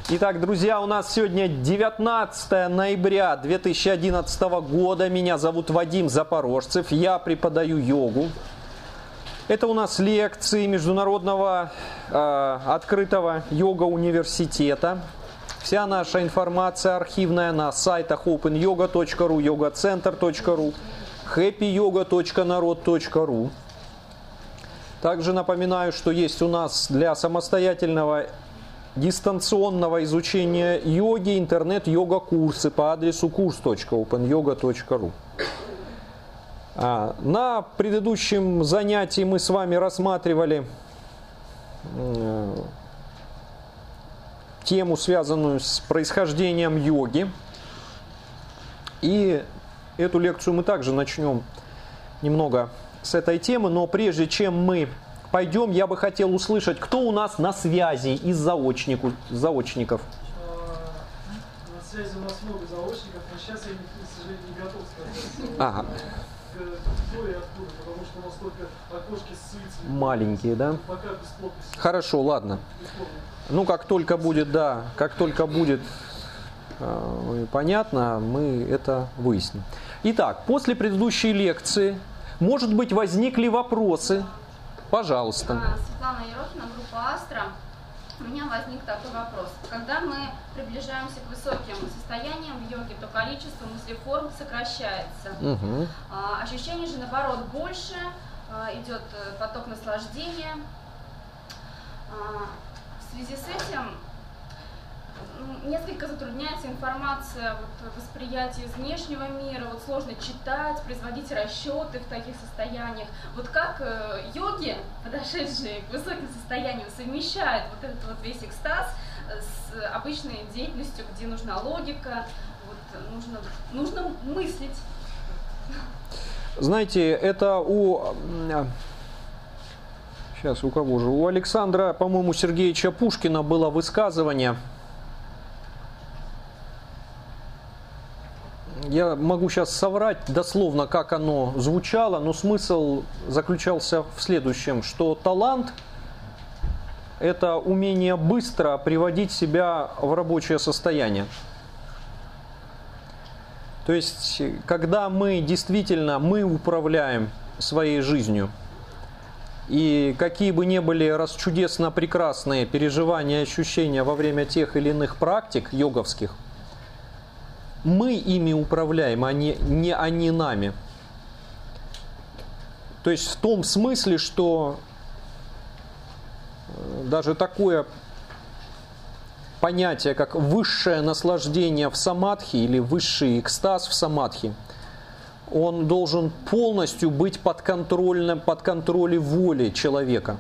Итак, друзья, у нас сегодня 19 ноября 2011 года. Меня зовут Вадим Запорожцев. Я преподаю йогу. Это у нас лекции Международного открытого йога-университета. Вся наша информация архивная на сайтах openyoga.ru, yogacenter.ru, happyyoga.narod.ru. Также напоминаю, что есть у нас для самостоятельного дистанционного изучения йоги интернет-йога-курсы по адресу kurs.openyoga.ru. На предыдущем занятии мы с вами рассматривали тему, связанную с происхождением йоги. И эту лекцию мы также начнем немного с этой темы, но прежде чем мы пойдем, я бы хотел услышать, кто у нас на связи из заочников. На связи у нас много заочников, но сейчас я, к сожалению, не готов сказать. Ага. Кто и откуда, потому что у нас только окошки с ссылками. Маленькие, да? Пока бесплатно. Хорошо, ладно. Ну, как только будет, понятно, мы это выясним. Итак, после предыдущей лекции, может быть, возникли вопросы? Пожалуйста. Светлана Ерохина, группа Астра. У меня возник такой вопрос. Когда мы приближаемся к высоким состояниям в йоге, то количество мыслеформ сокращается. Угу. Ощущение же, наоборот, больше, идет поток наслаждения. В связи с этим несколько затрудняется информация, восприятие из внешнего мира, сложно читать, производить расчеты в таких состояниях. Как йоги, подошедшие к высоким состояниям, совмещают этот весь экстаз с обычной деятельностью, где нужна логика, нужно мыслить. Знаете, это Сейчас, у кого же? У Александра, по-моему, Сергеевича Пушкина было высказывание. Я могу сейчас соврать дословно, как оно звучало, но смысл заключался в следующем, что талант – это умение быстро приводить себя в рабочее состояние. То есть, когда мы управляем своей жизнью, и какие бы ни были расчудесно прекрасные переживания и ощущения во время тех или иных практик йоговских, мы ими управляем, а не они нами. То есть в том смысле, что даже такое понятие, как высшее наслаждение в самадхи или высший экстаз в самадхи, он должен полностью быть под контролем воли человека.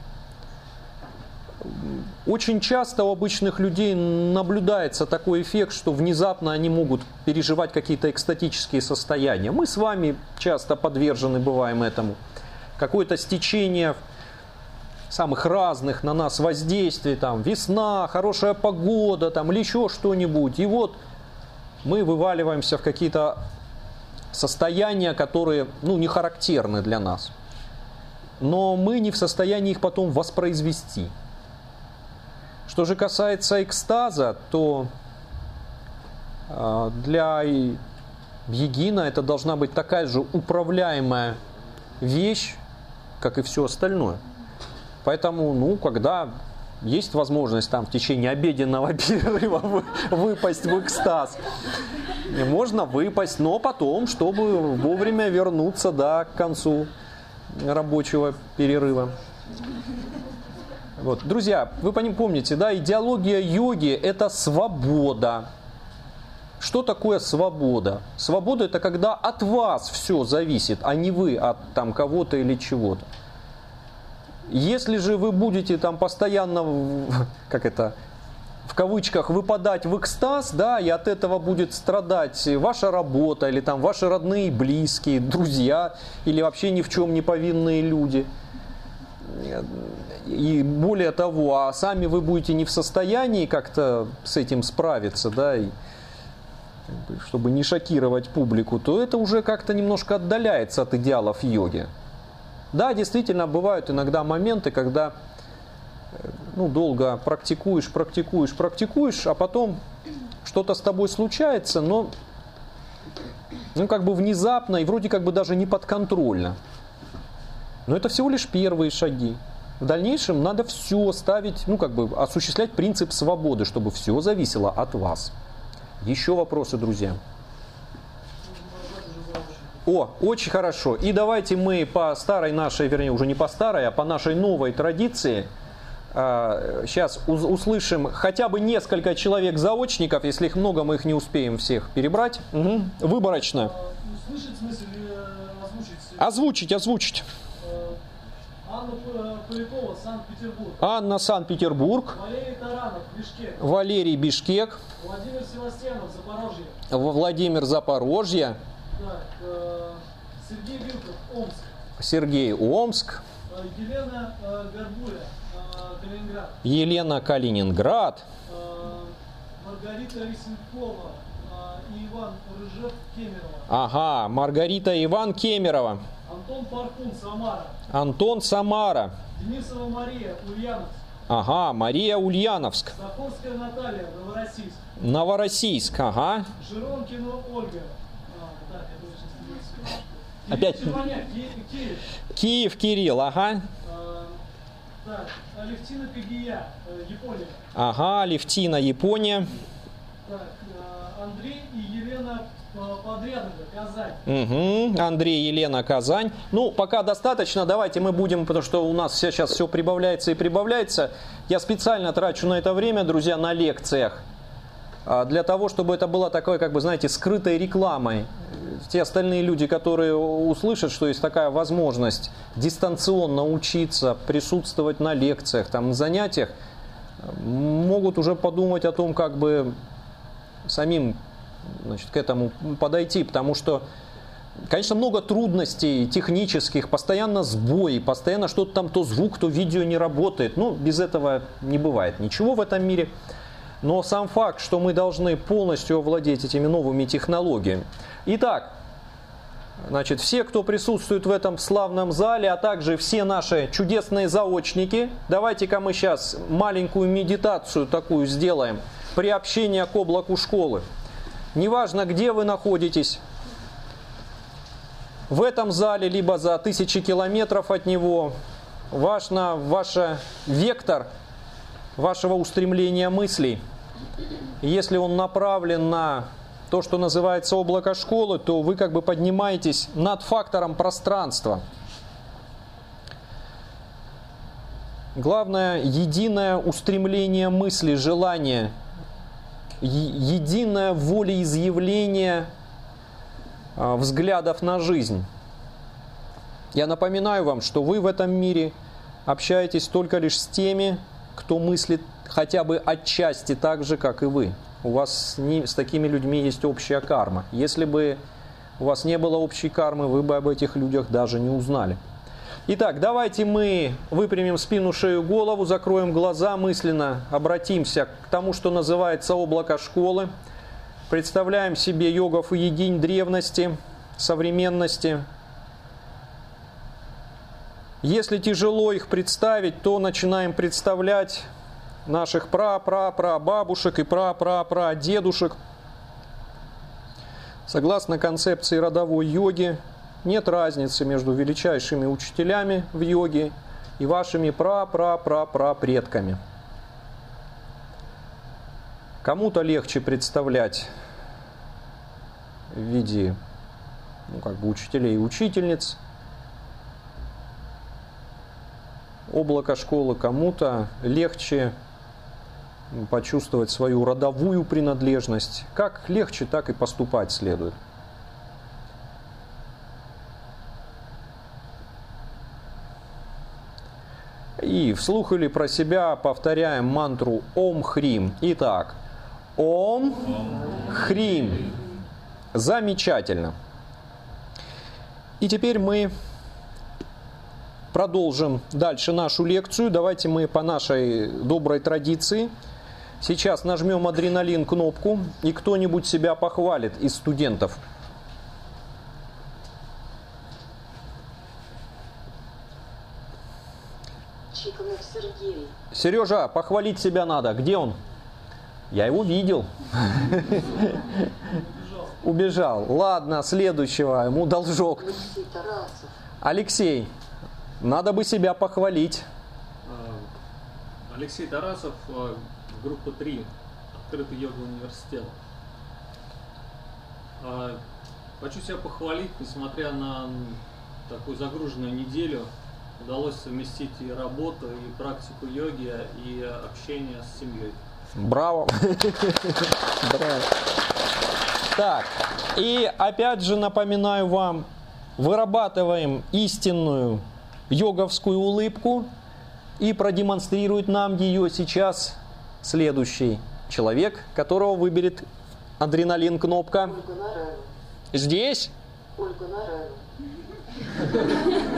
Очень часто у обычных людей наблюдается такой эффект, что внезапно они могут переживать какие-то экстатические состояния. Мы с вами часто подвержены бываем этому. Какое-то стечение самых разных на нас воздействий, весна, хорошая погода, или еще что-нибудь. И мы вываливаемся в какие-то состояния, которые не характерны для нас. Но мы не в состоянии их потом воспроизвести. Что же касается экстаза, то для йогина это должна быть такая же управляемая вещь, как и все остальное. Поэтому, когда есть возможность в течение обеденного перерыва выпасть в экстаз, можно выпасть, но потом, чтобы вовремя вернуться к концу рабочего перерыва. Друзья, вы помните, идеология йоги – это свобода. Что такое свобода? Свобода – это когда от вас все зависит, а не вы от кого-то или чего-то. Если же вы будете постоянно, в кавычках, выпадать в экстаз, и от этого будет страдать ваша работа, или ваши родные, близкие, друзья, или вообще ни в чем не повинные люди. И более того, сами вы будете не в состоянии как-то с этим справиться, чтобы не шокировать публику, то это уже как-то немножко отдаляется от идеалов йоги. Да, действительно, бывают иногда моменты, когда долго практикуешь, а потом что-то с тобой случается, но как бы внезапно и вроде как бы даже не подконтрольно. Но это всего лишь первые шаги. В дальнейшем надо все ставить, осуществлять принцип свободы, чтобы все зависело от вас. Еще вопросы, друзья? Очень хорошо. И давайте мы по старой нашей, вернее, уже не по старой, а по нашей новой традиции сейчас услышим хотя бы несколько человек-заочников. Если их много, мы их не успеем всех перебрать. Угу. Выборочно. Услышать в смысле озвучить? Озвучить. Анна Полякова, Санкт-Петербург. Анна, Санкт-Петербург. Валерий Таранов, Бишкек. Валерий, Бишкек. Владимир Севастьянов, Запорожье. Владимир, Запорожье. Так, Сергей Вилков, Омск. Сергей, Омск. Елена Горбуля, Калининград. Елена, Калининград. Маргарита Рисенкова и Иван Рыжев, Кемерово. Ага, Маргарита и Иван, Кемерово. Антон Паркун, Самара. Антон, Самара. Денисова Мария, Ульяновск. Ага, Мария, Ульяновск. Саховская Наталья, Новороссийск. Новороссийск, ага. Жиронкина Ольга. Опять. Киев. Киев, Кирилл, ага. Так, Алевтина Кагия, Япония. Ага, Алевтина, Япония. Так, Андрей и Елена Подрядова, Казань. Угу. Андрей, Елена, Казань. Пока достаточно, давайте мы будем, потому что у нас сейчас все прибавляется и прибавляется. Я специально трачу на это время, друзья, на лекциях, для того, чтобы это было такой, скрытой рекламой. Те остальные люди, которые услышат, что есть такая возможность дистанционно учиться, присутствовать на лекциях, на занятиях, могут уже подумать о том, как бы самим к этому подойти, потому что, конечно, много трудностей технических, постоянно сбои, постоянно что-то там, то звук, то видео не работает. Без этого не бывает ничего в этом мире. Но сам факт, что мы должны полностью овладеть этими новыми технологиями. Итак, все, кто присутствует в этом славном зале, а также все наши чудесные заочники, давайте-ка мы сейчас маленькую медитацию такую сделаем, приобщение к облаку школы. Неважно, где вы находитесь, в этом зале, либо за 1000 километров от него, ваш вектор вашего устремления мыслей, если он направлен на то, что называется облако школы, то вы поднимаетесь над фактором пространства. Главное, единое устремление мысли, желание, единое волеизъявление взглядов на жизнь. Я напоминаю вам, что вы в этом мире общаетесь только лишь с теми, кто мыслит хотя бы отчасти так же, как и вы. У вас с такими людьми есть общая карма. Если бы у вас не было общей кармы, вы бы об этих людях даже не узнали. Итак, давайте мы выпрямим спину, шею, голову, закроем глаза, мысленно обратимся к тому, что называется облако школы. Представляем себе йогов и йогинь древности, современности. Если тяжело их представить, то начинаем представлять наших пра-пра-пра-бабушек и пра-пра-пра-дедушек. Согласно концепции родовой йоги, нет разницы между величайшими учителями в йоге и вашими пра-пра-пра-пра-предками. Кому-то легче представлять в виде учителей и учительниц облако школы, кому-то легче почувствовать свою родовую принадлежность. Как легче, так и поступать следует. И вслух или про себя повторяем мантру Ом Хрим. Итак, Ом Хрим. Замечательно. И теперь мы продолжим дальше нашу лекцию. Давайте мы по нашей доброй традиции сейчас нажмем адреналин кнопку, и кто-нибудь себя похвалит из студентов. Чиканов Сергей. Сережа, похвалить себя надо. Где он? Я его видел. Убежал. Ладно, следующего. Ему должок. Алексей, надо бы себя похвалить. Алексей Тарасов, группа 3, открытый йога университет. Хочу себя похвалить, несмотря на такую загруженную неделю, удалось совместить и работу, и практику йоги, и общение с семьей. Браво! Браво! Так, и опять же напоминаю вам, вырабатываем истинную йоговскую улыбку, и продемонстрирует нам ее сейчас следующий человек, которого выберет адреналин кнопка. Ольга Нараева. Здесь? Ольга Нараева.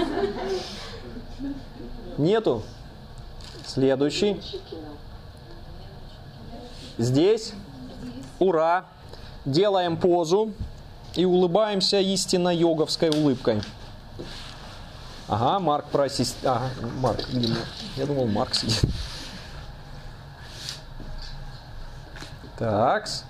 Нету? Следующий. Чикина. Здесь? Ура! Делаем позу и улыбаемся истинно йоговской улыбкой. Ага, Марк просит. Ага, Марк, я думал, Марк сидит. Такс.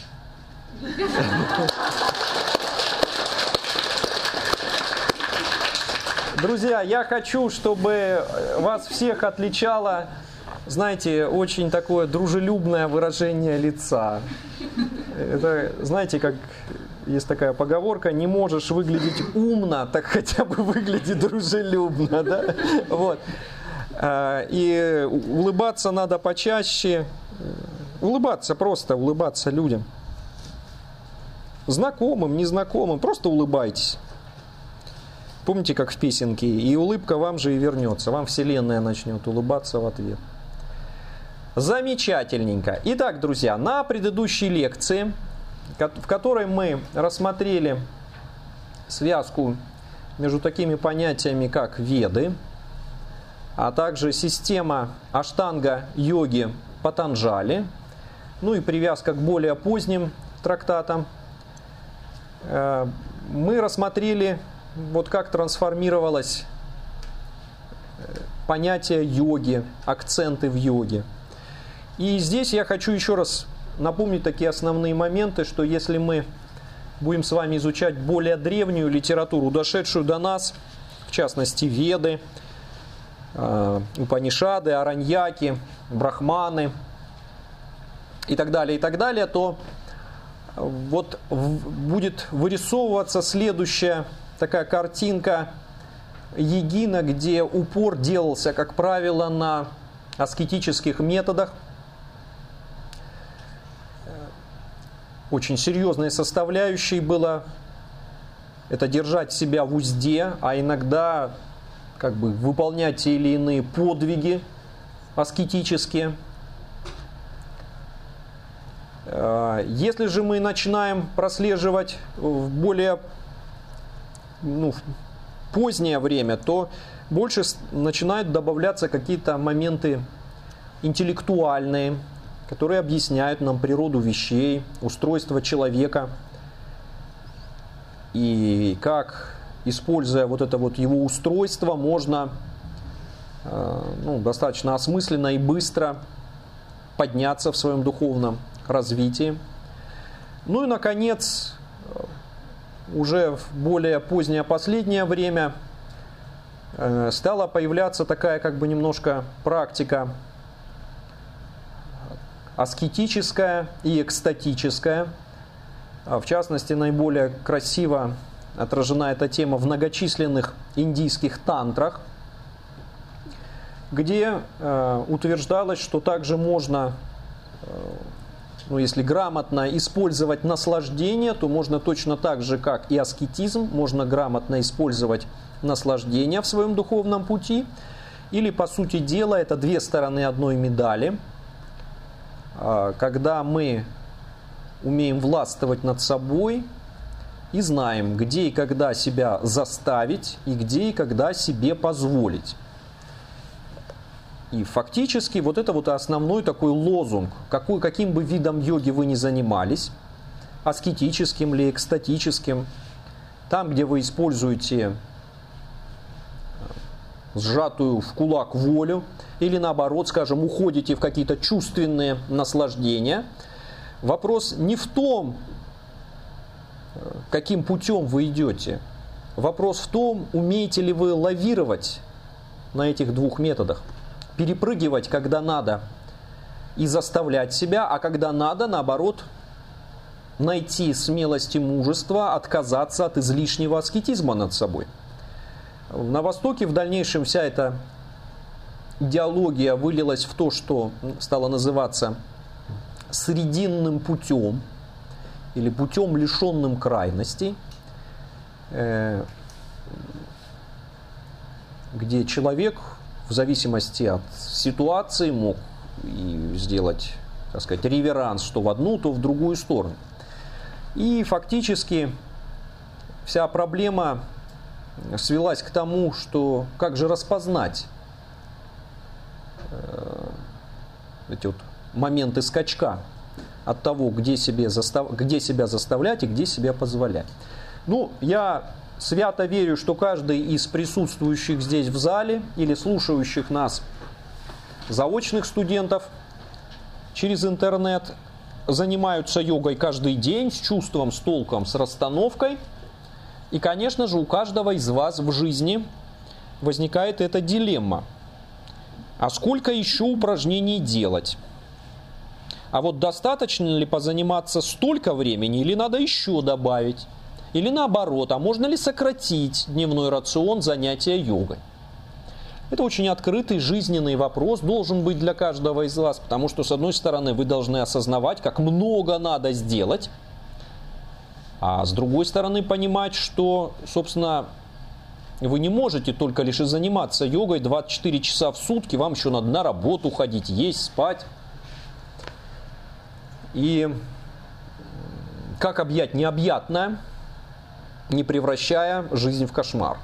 Друзья, я хочу, чтобы вас всех отличало, знаете, очень такое дружелюбное выражение лица. Это, знаете, как есть такая поговорка: не можешь выглядеть умно, так хотя бы выгляди дружелюбно, да? Вот. И улыбаться надо почаще. Улыбаться, просто улыбаться людям. Знакомым, незнакомым, просто улыбайтесь. Помните, как в песенке? И улыбка вам же и вернется. Вам Вселенная начнет улыбаться в ответ. Замечательненько. Итак, друзья, на предыдущей лекции, в которой мы рассмотрели связку между такими понятиями, как Веды, а также система аштанга-йоги Патанджали, ну и привязка к более поздним трактатам, мы рассмотрели, вот как трансформировалось понятие йоги, акценты в йоге. И здесь я хочу еще раз напомнить такие основные моменты, что если мы будем с вами изучать более древнюю литературу, дошедшую до нас, в частности Веды, Упанишады, Араньяки, Брахманы и так далее, то вот будет вырисовываться следующая такая картинка йогина, где упор делался, как правило, на аскетических методах. Очень серьезной составляющей было это держать себя в узде, а иногда как бы выполнять те или иные подвиги аскетические. Если же мы начинаем прослеживать в более позднее время, то больше начинают добавляться какие-то моменты интеллектуальные, которые объясняют нам природу вещей, устройство человека и как, используя вот это вот его устройство, можно достаточно осмысленно и быстро подняться в своем духовном развитии. Ну и, наконец, уже в более позднее последнее время стала появляться такая как бы немножко практика аскетическая и экстатическая. В частности, наиболее красиво отражена эта тема в многочисленных индийских тантрах, где утверждалось, что также можно, если грамотно использовать наслаждение, то можно точно так же, как и аскетизм, можно грамотно использовать наслаждение в своем духовном пути. Или, по сути дела, это две стороны одной медали. Когда мы умеем властвовать над собой и знаем, где и когда себя заставить, и где и когда себе позволить. И фактически вот это вот основной такой лозунг, каким бы видом йоги вы ни занимались, аскетическим или экстатическим, там, где вы используете сжатую в кулак волю, или наоборот, скажем, уходите в какие-то чувственные наслаждения. Вопрос не в том, каким путем вы идете. Вопрос в том, умеете ли вы лавировать на этих двух методах. Перепрыгивать, когда надо, и заставлять себя, а когда надо, наоборот, найти смелость и мужество, отказаться от излишнего аскетизма над собой. На Востоке в дальнейшем вся эта идеология вылилась в то, что стало называться срединным путем или путем, лишенным крайностей, где человек в зависимости от ситуации мог и сделать, так сказать, реверанс то в одну, то в другую сторону. И фактически вся проблема свелась к тому, что как же распознать эти вот моменты скачка от того, где себя заставлять и где себя позволять. Ну, я свято верю, что каждый из присутствующих здесь в зале или слушающих нас заочных студентов через интернет занимаются йогой каждый день с чувством, с толком, с расстановкой. И, конечно же, у каждого из вас в жизни возникает эта дилемма. А сколько еще упражнений делать? А вот достаточно ли позаниматься столько времени или надо еще добавить? Или наоборот, а можно ли сократить дневной рацион занятия йогой? Это очень открытый жизненный вопрос, должен быть для каждого из вас, потому что, с одной стороны, вы должны осознавать, как много надо сделать, а с другой стороны, понимать, что, собственно, вы не можете только лишь заниматься йогой 24 часа в сутки, вам еще надо на работу ходить, есть, спать. И как объять необъятное, не превращая жизнь в кошмар?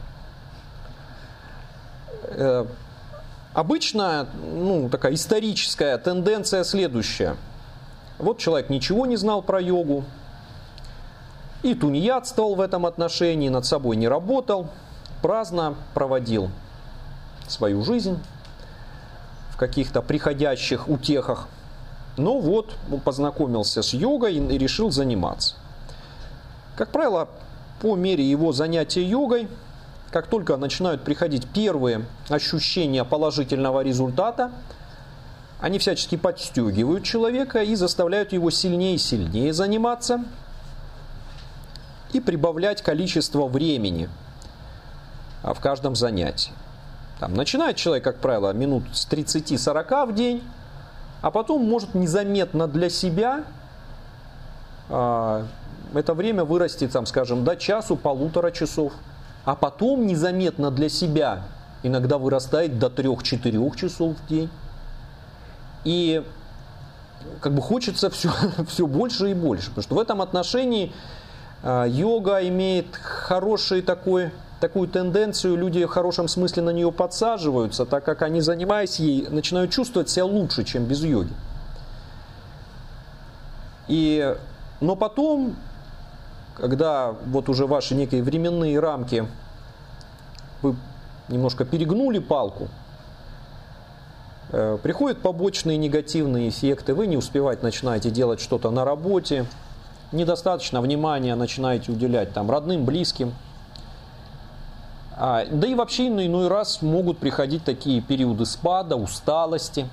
Обычно, такая историческая тенденция следующая. Вот человек ничего не знал про йогу, и тунеядствовал в этом отношении, над собой не работал, праздно проводил свою жизнь в каких-то приходящих утехах. Но вот он познакомился с йогой и решил заниматься. Как правило, по мере его занятия йогой, как только начинают приходить первые ощущения положительного результата, они всячески подстегивают человека и заставляют его сильнее и сильнее заниматься и прибавлять количество времени в каждом занятии. Начинает человек, как правило, минут с 30-40 в день, а потом может незаметно для себя это время вырасти, до часу-полутора часов. А потом незаметно для себя иногда вырастает до 3-4 часов в день. И хочется все больше и больше. Потому что в этом отношении йога имеет такую тенденцию, люди в хорошем смысле на нее подсаживаются, так как они, занимаясь ей, начинают чувствовать себя лучше, чем без йоги. Но потом, когда вот уже ваши некие временные рамки, вы немножко перегнули палку, приходят побочные негативные эффекты, вы не успеваете, начинаете делать что-то на работе, недостаточно внимания начинаете уделять родным, близким. Да и вообще иной раз могут приходить такие периоды спада, усталости.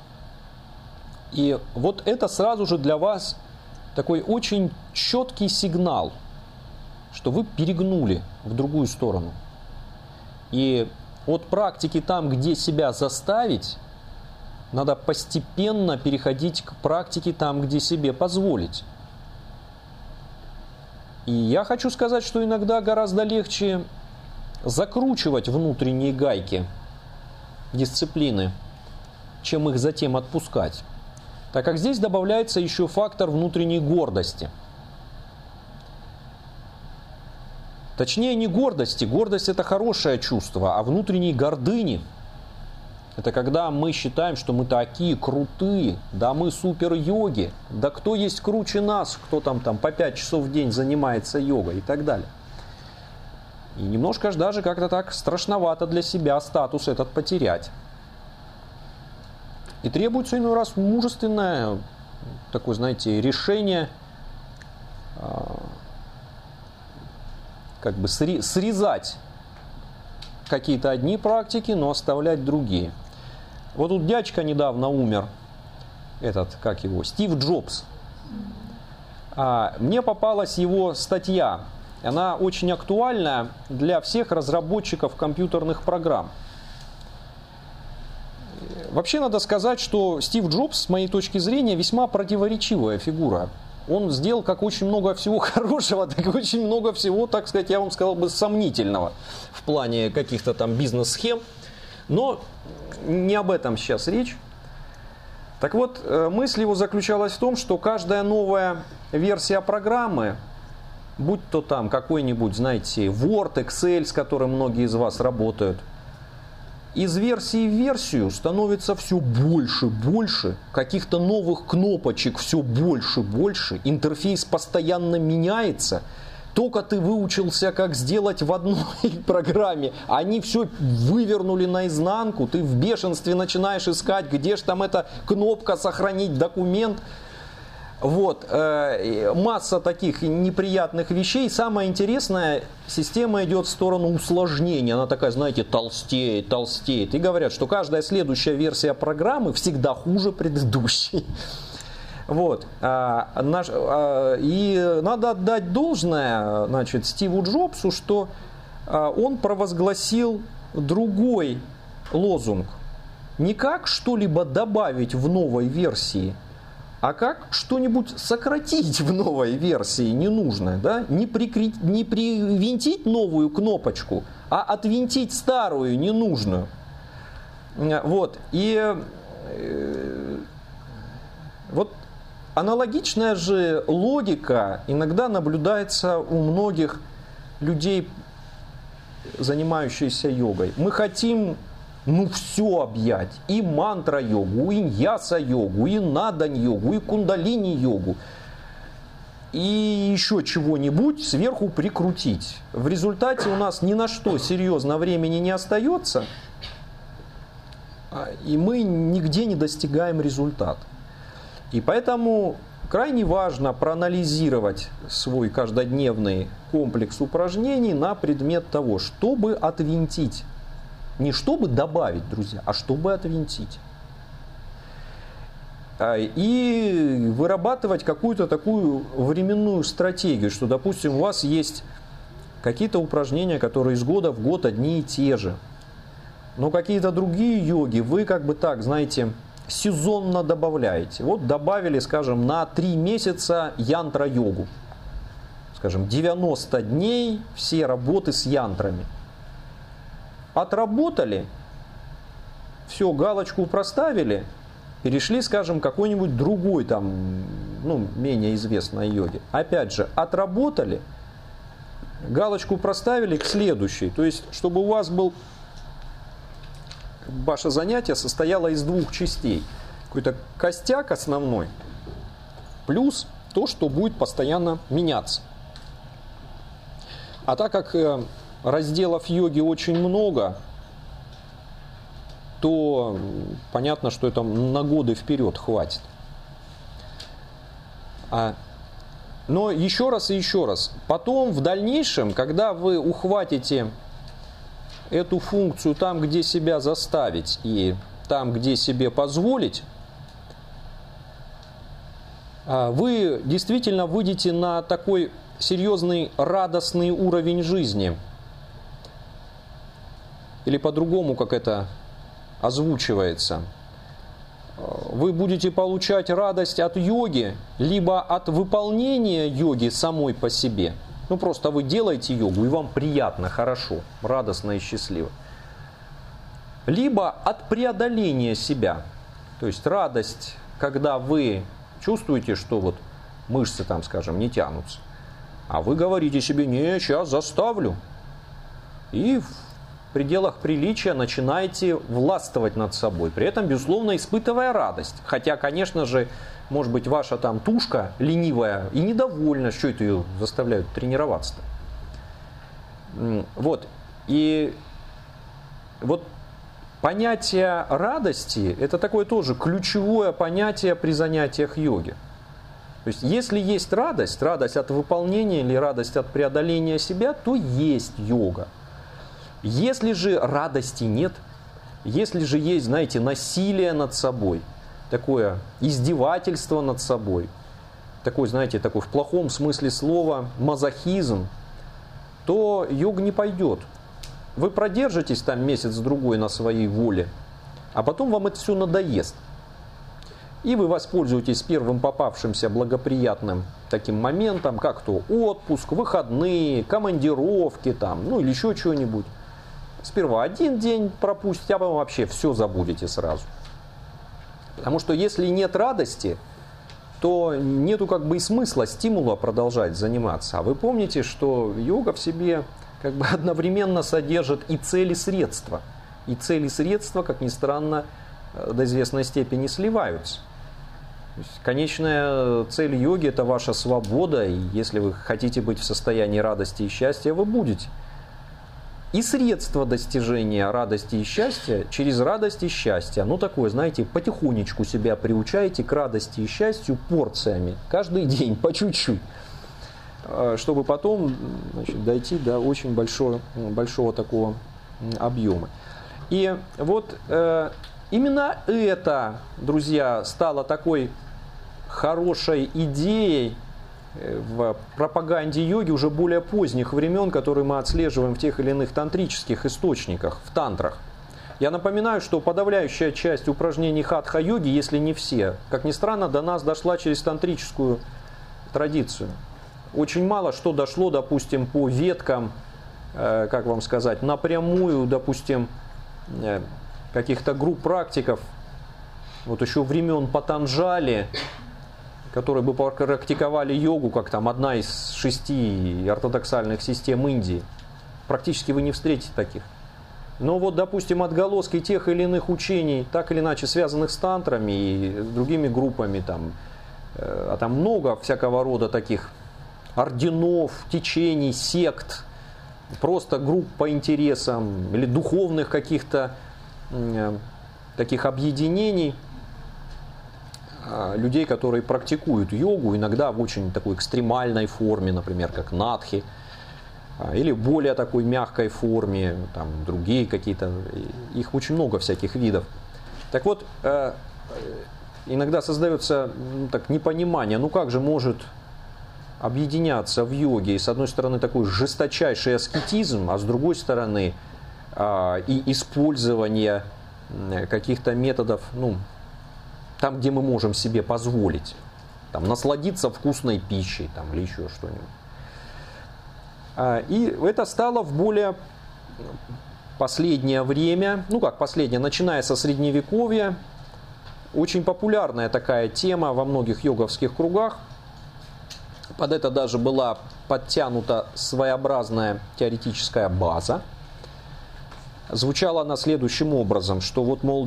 И вот это сразу же для вас такой очень четкий сигнал, что вы перегнули в другую сторону. И от практики там, где себя заставить, надо постепенно переходить к практике там, где себе позволить. И я хочу сказать, что иногда гораздо легче закручивать внутренние гайки дисциплины, чем их затем отпускать. Так как здесь добавляется еще фактор внутренней гордости. Точнее, не гордости. Гордость – это хорошее чувство, а внутренней гордыни – это когда мы считаем, что мы такие крутые, да мы супер-йоги, да кто есть круче нас, кто там по 5 часов в день занимается йогой и так далее. И немножко даже как-то так страшновато для себя статус этот потерять. И требуется иной раз мужественное такое, знаете, решение как бы срезать какие-то одни практики, но оставлять другие. Вот тут дядька недавно умер, Стив Джобс. Мне попалась его статья. Она очень актуальна для всех разработчиков компьютерных программ. Вообще надо сказать, что Стив Джобс, с моей точки зрения, весьма противоречивая фигура. Он сделал как очень много всего хорошего, так и очень много всего, так сказать, я вам сказал бы, сомнительного в плане каких-то там бизнес-схем. Но не об этом сейчас речь. Так вот, мысль его заключалась в том, что каждая новая версия программы, будь то там какой-нибудь, знаете, Word, Excel, с которым многие из вас работают, из версии в версию становится все больше, больше, каких-то новых кнопочек все больше, больше, интерфейс постоянно меняется. Только ты выучился, как сделать в одной программе, они все вывернули наизнанку, ты в бешенстве начинаешь искать, где же там эта кнопка «Сохранить документ». Вот, масса таких неприятных вещей. Самое интересное, система идет в сторону усложнения. Она такая, знаете, толстеет, толстеет. И говорят, что каждая следующая версия программы всегда хуже предыдущей. Вот. И надо отдать должное, значит, Стиву Джобсу, что он провозгласил другой лозунг. Не как что-либо добавить в новой версии, а как что-нибудь сократить в новой версии ненужное, да? Не привинтить новую кнопочку, а отвинтить старую ненужную. Вот. И вот аналогичная же логика иногда наблюдается у многих людей, занимающихся йогой. Мы хотим все объять. И мантра-йогу, и ньяса-йогу, и надань-йогу, и кундалини-йогу. И еще чего-нибудь сверху прикрутить. В результате у нас ни на что серьезно времени не остается. И мы нигде не достигаем результата. И поэтому крайне важно проанализировать свой каждодневный комплекс упражнений на предмет того, чтобы отвинтить. Не чтобы добавить, друзья, а чтобы отвинтить. И вырабатывать какую-то такую временную стратегию, что, допустим, у вас есть какие-то упражнения, которые из года в год одни и те же. Но какие-то другие йоги вы как бы так, знаете, сезонно добавляете. Вот добавили, скажем, на 3 месяца янтра-йогу. Скажем, 90 дней все работы с янтрами. Отработали, все, галочку проставили, перешли, скажем, какой-нибудь другой там, менее известной йоге. Опять же, отработали, галочку проставили к следующей. То есть, чтобы у вас ваше занятие состояло из 2 частей. Какой-то костяк основной, плюс то, что будет постоянно меняться. А так как разделов йоги очень много, то понятно, что это на годы вперед хватит. Но еще раз и еще раз. Потом в дальнейшем, когда вы ухватите эту функцию там, где себя заставить, и там, где себе позволить, вы действительно выйдете на такой серьезный радостный уровень жизни. Или по-другому, как это озвучивается. Вы будете получать радость от йоги, либо от выполнения йоги самой по себе. Просто вы делаете йогу, и вам приятно, хорошо, радостно и счастливо. Либо от преодоления себя. То есть радость, когда вы чувствуете, что вот мышцы там, скажем, не тянутся. А вы говорите себе: не, сейчас заставлю. И в пределах приличия начинаете властвовать над собой. При этом, безусловно, испытывая радость. Хотя, конечно же, может быть, ваша там тушка ленивая и недовольна, что это ее заставляют тренироваться-то. Вот. И вот понятие радости – это такое тоже ключевое понятие при занятиях йоги. То есть, если есть радость от выполнения или радость от преодоления себя, то есть йога. Если же радости нет, если же есть, знаете, насилие над собой, такое издевательство над собой, такой, знаете, такой в плохом смысле слова мазохизм, то йога не пойдет. Вы продержитесь там месяц-другой на своей воле, а потом вам это все надоест. И вы воспользуетесь первым попавшимся благоприятным таким моментом, как то отпуск, выходные, командировки там, ну или еще что-нибудь. Сперва один день пропустите, а потом вообще все забудете сразу. Потому что если нет радости, то нету как бы и смысла, стимула продолжать заниматься. А вы помните, что йога в себе как бы одновременно содержит и цели, и средства. И цели, и средства, как ни странно, до известной степени сливаются. То есть, конечная цель йоги – это ваша свобода, и если вы хотите быть в состоянии радости и счастья, вы будете. И средства достижения радости и счастья через радость и счастье. Ну, такое, знаете, потихонечку себя приучаете к радости и счастью порциями. Каждый день, по чуть-чуть. Чтобы потом, значит, дойти до очень большого такого объема. И вот именно это, друзья, стало такой хорошей идеей в пропаганде йоги уже более поздних времен, которые мы отслеживаем в тех или иных тантрических источниках, в тантрах. Я напоминаю, что подавляющая часть упражнений хатха-йоги, если не все, как ни странно, до нас дошла через тантрическую традицию. Очень мало что дошло, допустим, по веткам, как вам сказать, напрямую, допустим, каких-то групп практиков, вот еще времен Патанджали, которые бы практиковали йогу, как там одна из 6 ортодоксальных систем Индии. Практически вы не встретите таких. Но вот, допустим, отголоски тех или иных учений, так или иначе связанных с тантрами и другими группами, там много всякого рода таких орденов, течений, сект, просто групп по интересам или духовных каких-то таких объединений людей, которые практикуют йогу, иногда в очень такой экстремальной форме, например, как надхи, или в более такой мягкой форме, там другие какие-то, их очень много всяких видов. Так вот, иногда создается так непонимание, ну как же может объединяться в йоге, и с одной стороны такой жесточайший аскетизм, а с другой стороны и использование каких-то методов, ну, там, где мы можем себе позволить, там, насладиться вкусной пищей там, или еще что-нибудь. И это стало в более последнее время, ну как последнее, начиная со Средневековья, очень популярная такая тема во многих йоговских кругах. Под это даже была подтянута своеобразная теоретическая база. Звучала она следующим образом, что вот, мол,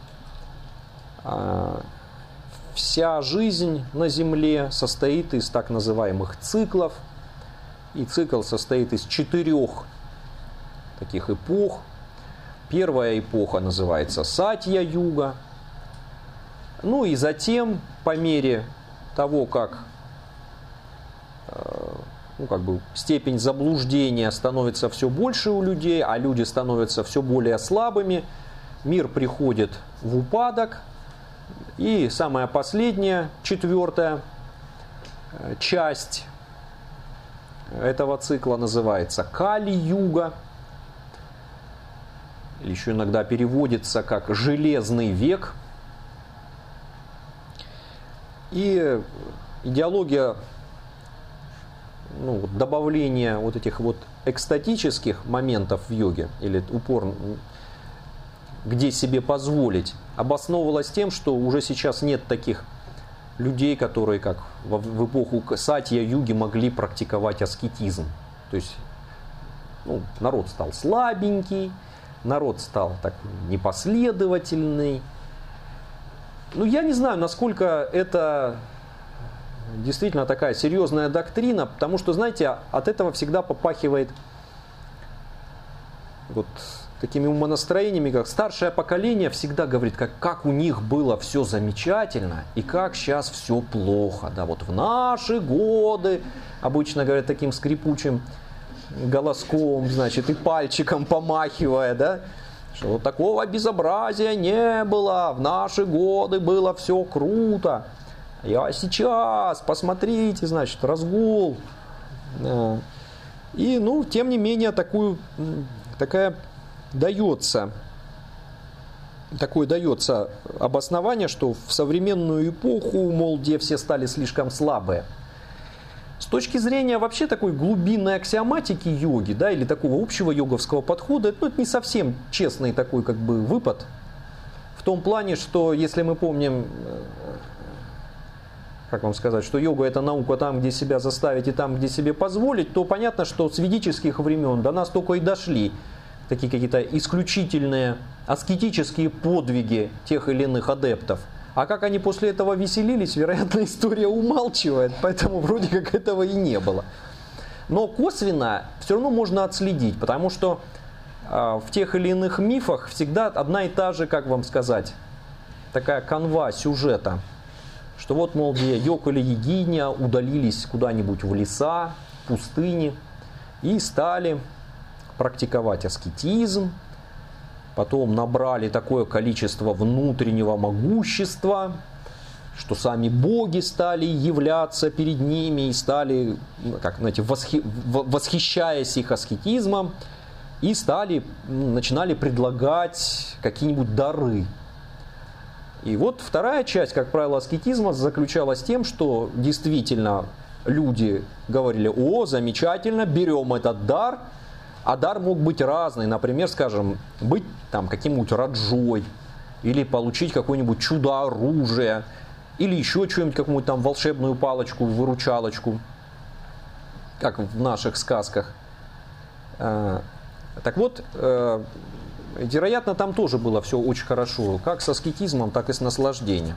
вся жизнь на Земле состоит из так называемых циклов, и цикл состоит из 4 таких эпох. Первая эпоха называется Сатья-юга. Ну и затем, по мере того, как степень заблуждения становится все больше у людей, а люди становятся все более слабыми, мир приходит в упадок. И самая последняя, 4-я часть этого цикла называется Кали-юга, или еще иногда переводится как «железный век». И идеология добавления вот этих вот экстатических моментов в йоге, или упор, где себе позволить, обосновывалась тем, что уже сейчас нет таких людей, которые, как в эпоху Сатья-юги, могли практиковать аскетизм. То есть народ стал слабенький, народ стал такой непоследовательный. Я не знаю, насколько это действительно такая серьезная доктрина, потому что, знаете, от этого всегда попахивает вот такими умонастроениями, как старшее поколение всегда говорит, как у них было все замечательно и как сейчас все плохо. Да, вот в наши годы, обычно говорят таким скрипучим голоском, значит, и пальчиком помахивая, да, что вот такого безобразия не было, в наши годы было все круто. А сейчас, посмотрите, значит, разгул. И, ну, тем не менее, такое дается обоснование, что в современную эпоху, мол, где все стали слишком слабые. С точки зрения вообще такой глубинной аксиоматики йоги, да, или такого общего йоговского подхода, это не совсем честный такой как бы выпад. В том плане, что если мы помним, как вам сказать, что йога это наука там, где себя заставить и там, где себе позволить, то понятно, что с ведических времен до нас только и дошли такие какие-то исключительные аскетические подвиги тех или иных адептов. А как они после этого веселились, вероятно, история умалчивает, поэтому вроде как этого и не было. Но косвенно все равно можно отследить, потому что в тех или иных мифах всегда одна и та же, как вам сказать, такая канва сюжета. Что вот, мол, где йог или йогиня удалились куда-нибудь в леса, в пустыни и стали практиковать аскетизм, потом набрали такое количество внутреннего могущества, что сами боги стали являться перед ними и стали, как, знаете, восхищаясь их аскетизмом, и начинали предлагать какие-нибудь дары. И вот вторая часть, как правило, аскетизма заключалась в том, что действительно люди говорили: о, замечательно, берем этот дар. А дар мог быть разный, например, скажем, быть там каким-нибудь раджой, или получить какое-нибудь чудо-оружие, или еще что-нибудь, какую-нибудь там волшебную палочку, выручалочку, как в наших сказках. Так вот, вероятно, там тоже было все очень хорошо, как с аскетизмом, так и с наслаждением.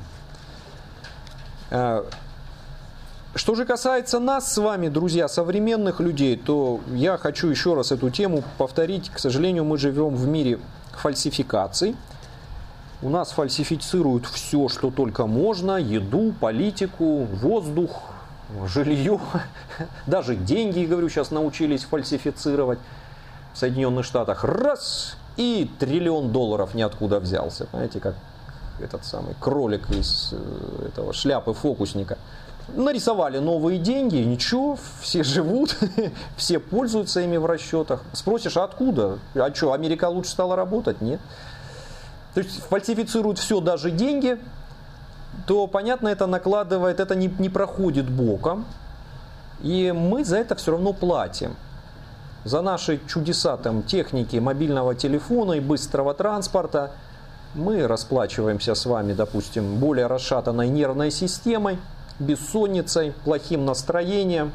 Что же касается нас с вами, друзья, современных людей, то я хочу еще раз эту тему повторить. К сожалению, мы живем в мире фальсификаций. У нас фальсифицируют все, что только можно: еду, политику, воздух, жилье, даже деньги, говорю, сейчас научились фальсифицировать. В Соединенных Штатах раз, и $1 триллион ниоткуда взялся. Знаете, как этот самый кролик из этого шляпы фокусника. Нарисовали новые деньги, ничего, все живут, все пользуются ими в расчетах. Спросишь, а откуда? А что, Америка лучше стала работать? Нет. То есть фальсифицируют все, даже деньги, то, понятно, это накладывает, это не проходит боком. И мы за это все равно платим. За наши чудеса там, техники мобильного телефона и быстрого транспорта мы расплачиваемся с вами, допустим, более расшатанной нервной системой, бессонницей, плохим настроением,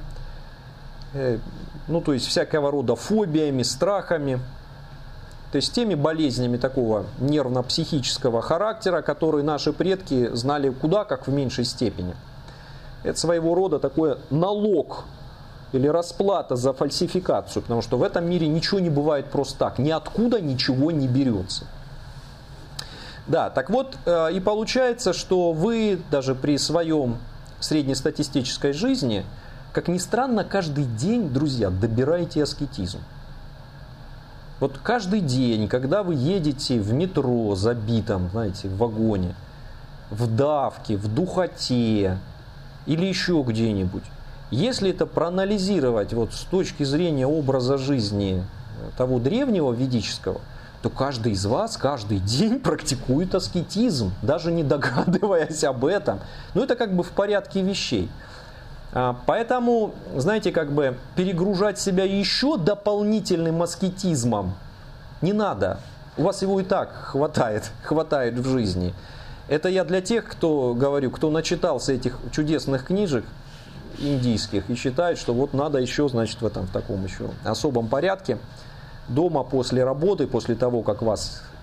то есть всякого рода фобиями, страхами, то есть теми болезнями такого нервно-психического характера, которые наши предки знали куда как в меньшей степени. Это своего рода такой налог или расплата за фальсификацию, потому что в этом мире ничего не бывает просто так, ниоткуда ничего не берется. Да, так вот, и получается, что вы даже при своем среднестатистической жизни, как ни странно, каждый день, друзья, добираете аскетизм. Вот каждый день, когда вы едете в метро забитом, знаете, в вагоне, в давке, в духоте или еще где-нибудь, если это проанализировать вот с точки зрения образа жизни того древнего ведического, то каждый из вас каждый день практикует аскетизм, даже не догадываясь об этом. Но это как бы в порядке вещей. Поэтому, знаете, как бы перегружать себя еще дополнительным аскетизмом не надо. У вас его и так хватает в жизни. Это я для тех, кто начитался этих чудесных книжек индийских и считает, что вот надо еще, значит, в таком еще особом порядке дома после работы, после того, как вас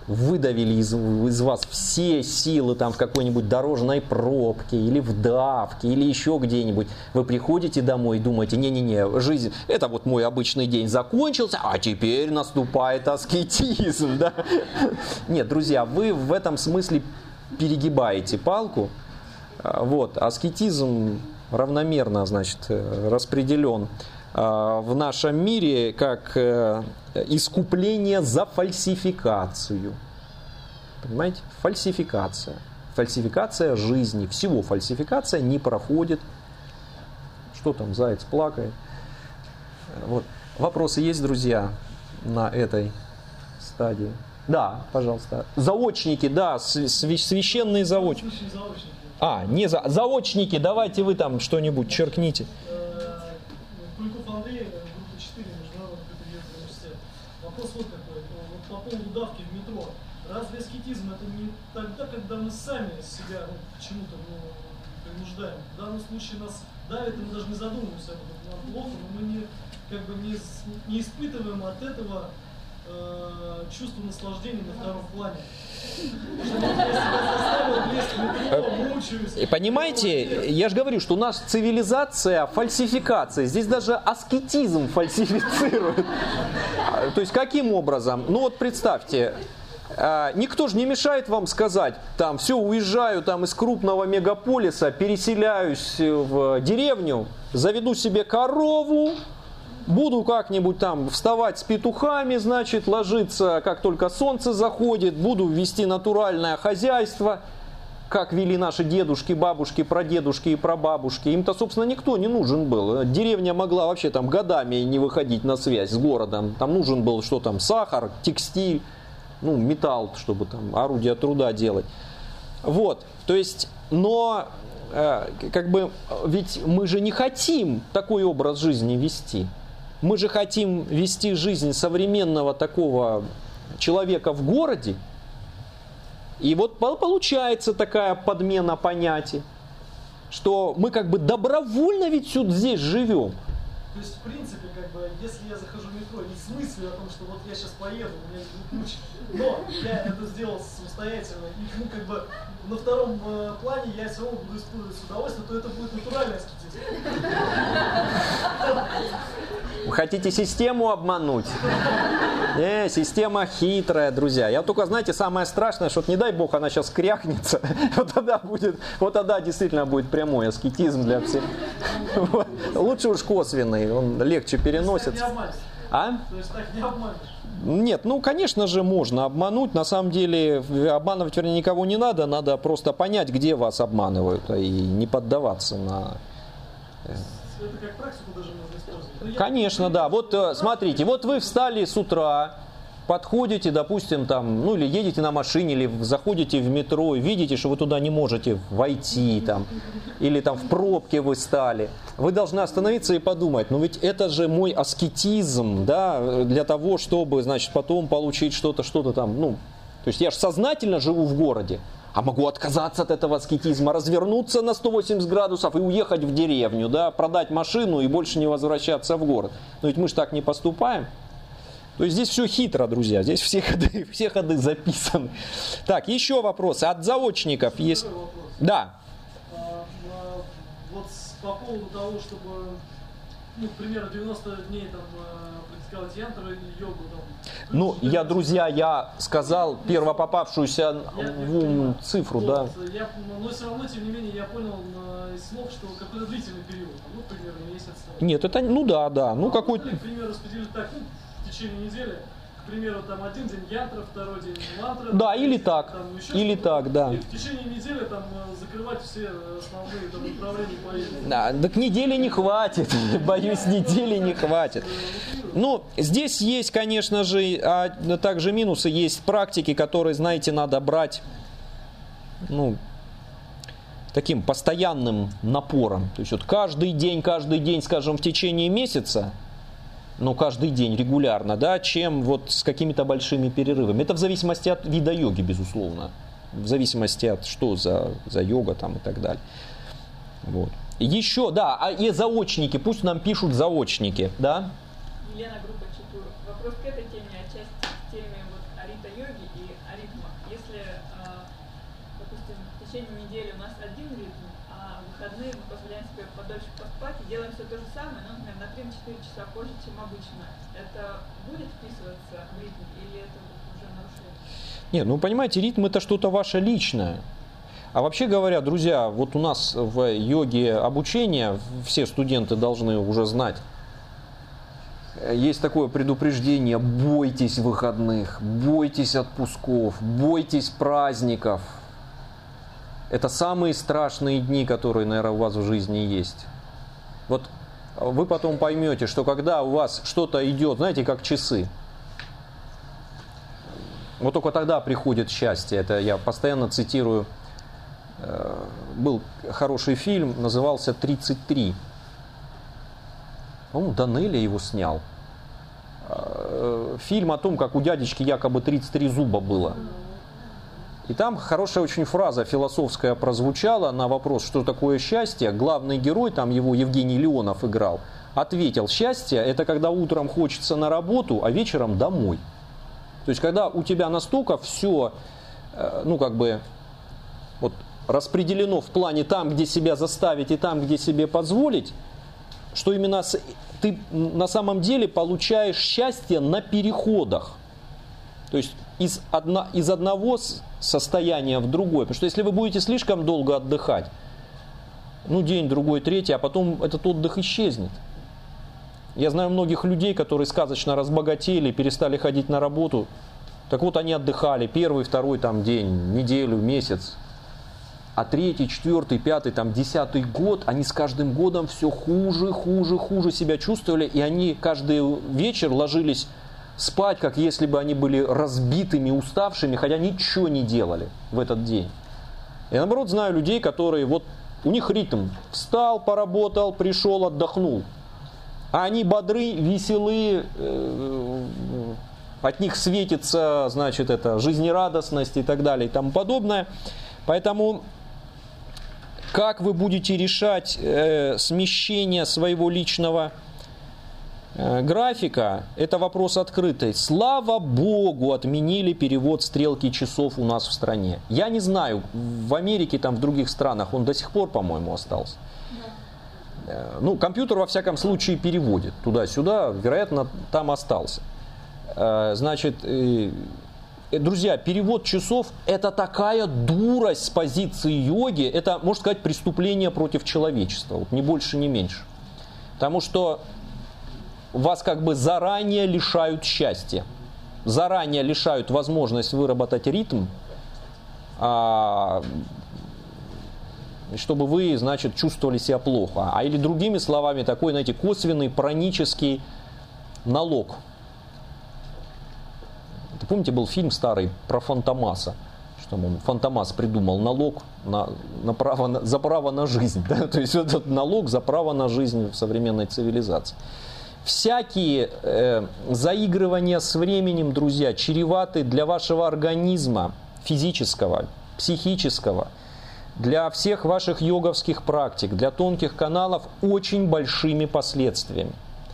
выдавили из вас все силы там в какой-нибудь дорожной пробке или в давке или еще где-нибудь. Вы приходите домой и думаете, не-не-не, жизнь, это вот мой обычный день закончился, а теперь наступает аскетизм. Да? Нет, друзья, вы в этом смысле перегибаете палку. Вот, аскетизм равномерно, значит, распределен в нашем мире как искупление за фальсификацию. Понимаете? Фальсификация. Фальсификация жизни. Всего фальсификация не проходит. Что там, заяц плакает? Вот. Вопросы есть, друзья, на этой стадии? Да, пожалуйста. Заочники, да, священные заочники. Заочники, давайте вы там что-нибудь черкните. Куликов Андрей, группа 4, Международный открытый университет. Вопрос вот такой, вот по поводу давки в метро. Разве аскетизм это не тогда, когда мы сами себя к чему-то принуждаем? В данном случае нас давит, и мы даже не задумываемся об этом, нам плохо, но мы не испытываем от этого чувство наслаждения на втором плане. И понимаете, я же говорю, что у нас цивилизация фальсификация. Здесь даже аскетизм фальсифицирует. То есть каким образом? Ну вот представьте, никто же не мешает вам сказать, там, все, уезжаю там из крупного мегаполиса, переселяюсь в деревню, заведу себе корову, буду как-нибудь там вставать с петухами, значит, ложиться, как только солнце заходит, буду вести натуральное хозяйство, как вели наши дедушки, бабушки, прадедушки и прабабушки. Им-то, собственно, никто не нужен был. Деревня могла вообще там годами не выходить на связь с городом. Там нужен был что там, сахар, текстиль, ну, металл, чтобы там орудия труда делать. Вот, то есть, но как бы, ведь мы же не хотим такой образ жизни вести. Мы же хотим вести жизнь современного такого человека в городе. И вот получается такая подмена понятий, что мы как бы добровольно ведь здесь живем. То есть, в принципе, как бы, если я захожу в метро, не с мыслью о том, что вот я сейчас поеду, меня будут мучить, но я это сделал самостоятельно, и ну, как бы, на втором плане я все равно буду использовать с удовольствием, то это будет натуральный аскетизм. Вы хотите систему обмануть? Система хитрая, друзья. Я только, знаете, самое страшное, что не дай бог она сейчас кряхнется, вот тогда действительно будет прямой аскетизм для всех. Вот. Лучше уж косвенный, он легче переносится. То есть так не обманешь? Нет, ну, конечно же, можно обмануть. На самом деле, обманывать, вернее, никого не надо. Надо просто понять, где вас обманывают, и не поддаваться на... Это как практику даже можно использовать? Конечно, да. Вот смотрите, вот вы встали с утра, подходите, допустим, там, ну или едете на машине, или заходите в метро, и видите, что вы туда не можете войти, там, или там в пробке вы стали. Вы должны остановиться и подумать, ну ведь это же мой аскетизм, да, для того, чтобы, значит, потом получить что-то там, ну, то есть я же сознательно живу в городе, а могу отказаться от этого аскетизма, развернуться на 180 градусов и уехать в деревню, да, продать машину и больше не возвращаться в город. Но ведь мы же так не поступаем. То есть здесь все хитро, друзья, здесь все ходы записаны. Так, еще вопросы от заочников есть. Вопрос. Да. Вот по поводу того, чтобы, ну, к примеру, 90 дней там практиковать янтру и йогу. Там, Ну, я сказал первопопавшуюся цифру, вот, да. Но все равно, тем не менее, я понял из слов, что какой-то длительный период, ну, примерно месяц. Нет, это, ну да, ну какой-то... К примеру, распределить так, ну, в течение недели, к примеру, там один день янтра, второй день мантра. Да, или так, или так, да. И в течение недели там закрывать все основные там, направления по Да, так недели не хватит, боюсь, недели не хватит. Ну, здесь есть, конечно же, также минусы, есть практики, которые, знаете, надо брать, ну, таким постоянным напором. То есть вот каждый день, скажем, в течение месяца, ну, каждый день регулярно, да, чем вот с какими-то большими перерывами. Это в зависимости от вида йоги, безусловно. В зависимости от что за йога там и так далее. Вот. Еще, да, и заочники, пусть нам пишут заочники, да? Елена, группа 4. Вопрос к этой теме, отчасти к теме вот арита-йоги и например, подольше поспать и делаем все то же самое, но, например, на 3-4 часа позже, чем обычно, это будет вписываться в ритм или это уже нарушение? Нет, ну понимаете, ритм это что-то ваше личное. А вообще говоря, друзья, вот у нас в йоге обучение, все студенты должны уже знать, есть такое предупреждение: бойтесь выходных, бойтесь отпусков, бойтесь праздников. Это самые страшные дни, которые, наверное, у вас в жизни есть. Вот вы потом поймете, что когда у вас что-то идет, знаете, как часы, вот только тогда приходит счастье. Это я постоянно цитирую. Был хороший фильм, назывался «33». По-моему, Данелия его снял. Фильм о том, как у дядечки якобы 33 зуба было. И там хорошая очень фраза философская прозвучала на вопрос, что такое счастье. Главный герой, там его Евгений Леонов играл, ответил: счастье – это когда утром хочется на работу, а вечером домой. То есть, когда у тебя настолько все, ну, как бы, вот, распределено в плане там, где себя заставить и там, где себе позволить, что именно ты на самом деле получаешь счастье на переходах. То есть из одного состояния в другое. Потому что если вы будете слишком долго отдыхать, ну день, другой, третий, а потом этот отдых исчезнет. Я знаю многих людей, которые сказочно разбогатели, перестали ходить на работу. Так вот, они отдыхали первый, второй там день, неделю, месяц. А 3-й, 4-й, 5-й, там 10-й год, они с каждым годом все хуже себя чувствовали. И они каждый вечер ложились спать, как если бы они были разбитыми, уставшими, хотя ничего не делали в этот день. Я, наоборот, знаю людей, которые, вот у них ритм. Встал, поработал, пришел, отдохнул. А они бодры, веселы, от них светится, значит, это жизнерадостность и так далее и тому подобное. Поэтому как вы будете решать смещение своего личного графика, это вопрос открытый. Слава Богу, отменили перевод стрелки часов у нас в стране. Я не знаю, в Америке, там, в других странах он до сих пор, по-моему, остался. Ну, компьютер, во всяком случае, переводит туда-сюда, вероятно, там остался. Значит, друзья, перевод часов – это такая дурость с позиции йоги, это, можно сказать, преступление против человечества, вот, ни больше, ни меньше. Потому что вас как бы заранее лишают счастья, заранее лишают возможность выработать ритм, чтобы вы, значит, чувствовали себя плохо. А или другими словами, такой, знаете, косвенный пранический налог. Помните, был фильм старый про Фантомаса, что Фантомас придумал налог за право на жизнь. Да? То есть этот налог за право на жизнь в современной цивилизации. Всякие заигрывания с временем, друзья, чреваты для вашего организма физического, психического, для всех ваших йоговских практик, для тонких каналов очень большими последствиями.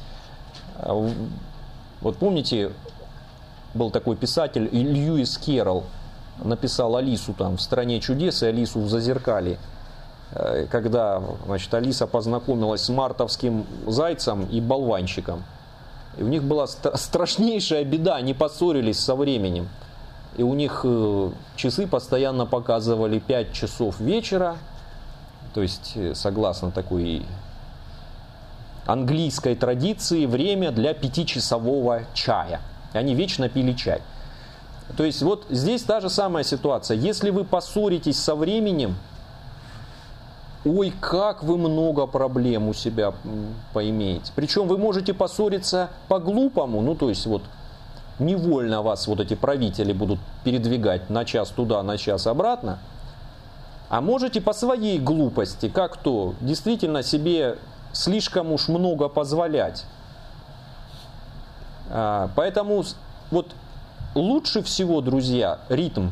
Вот помните, был такой писатель Льюис Керролл, написал Алису там в «Стране чудес» и Алису в «Зазеркалье», когда, значит, Алиса познакомилась с мартовским зайцем и болванчиком. И у них была страшнейшая беда, они поссорились со временем. И у них часы постоянно показывали 5 часов вечера, то есть, согласно такой английской традиции, время для 5-часового чая. И они вечно пили чай. То есть вот здесь та же самая ситуация. Если вы поссоритесь со временем, ой, как вы много проблем у себя поимеете. Причем вы можете поссориться по-глупому, ну то есть вот невольно вас вот эти правители будут передвигать на час туда, на час обратно. А можете по своей глупости, как то, действительно себе слишком уж много позволять. Поэтому вот лучше всего, друзья, ритм.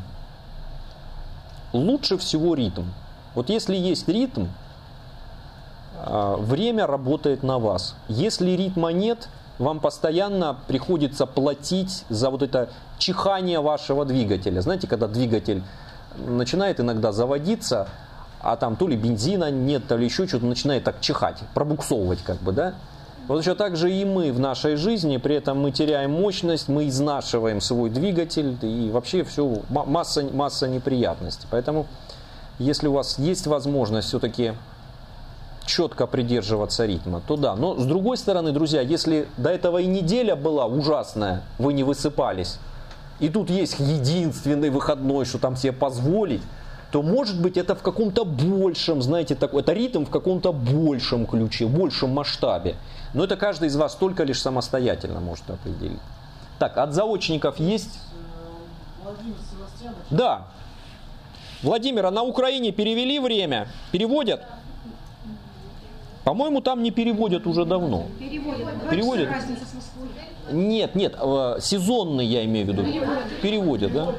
Лучше всего ритм. Вот если есть ритм, время работает на вас. Если ритма нет, вам постоянно приходится платить за вот это чихание вашего двигателя. Знаете, когда двигатель начинает иногда заводиться, а там то ли бензина нет, то ли еще что-то, начинает так чихать, пробуксовывать как бы, да. Вот еще так же и мы в нашей жизни, при этом мы теряем мощность, мы изнашиваем свой двигатель и вообще все, масса неприятностей. Поэтому, если у вас есть возможность все-таки четко придерживаться ритма, то да. Но с другой стороны, друзья, если до этого и неделя была ужасная, вы не высыпались, и тут есть единственный выходной, что там себе позволить, то может быть это в каком-то большем, знаете, это ритм в каком-то большем ключе, в большем масштабе. Но это каждый из вас только лишь самостоятельно может определить. Так, от заочников есть? Владимир Севастьянович. Да. Владимир, а на Украине перевели время? Переводят? По-моему, там не переводят уже давно. Переводят? Нет, сезонный я имею в виду. Переводят, да?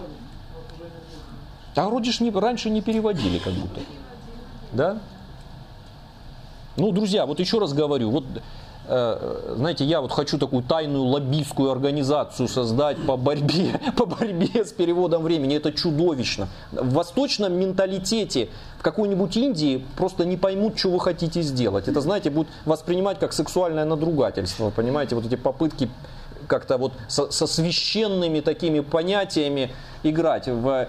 А вроде ж раньше не переводили как будто. Да? Ну, друзья, вот еще раз говорю, вот, знаете, я вот хочу такую тайную лоббистскую организацию создать по борьбе с переводом времени. Это чудовищно. В восточном менталитете в какой-нибудь Индии просто не поймут, что вы хотите сделать. Это, знаете, будут воспринимать как сексуальное надругательство. Понимаете, вот эти попытки как-то вот со священными такими понятиями играть в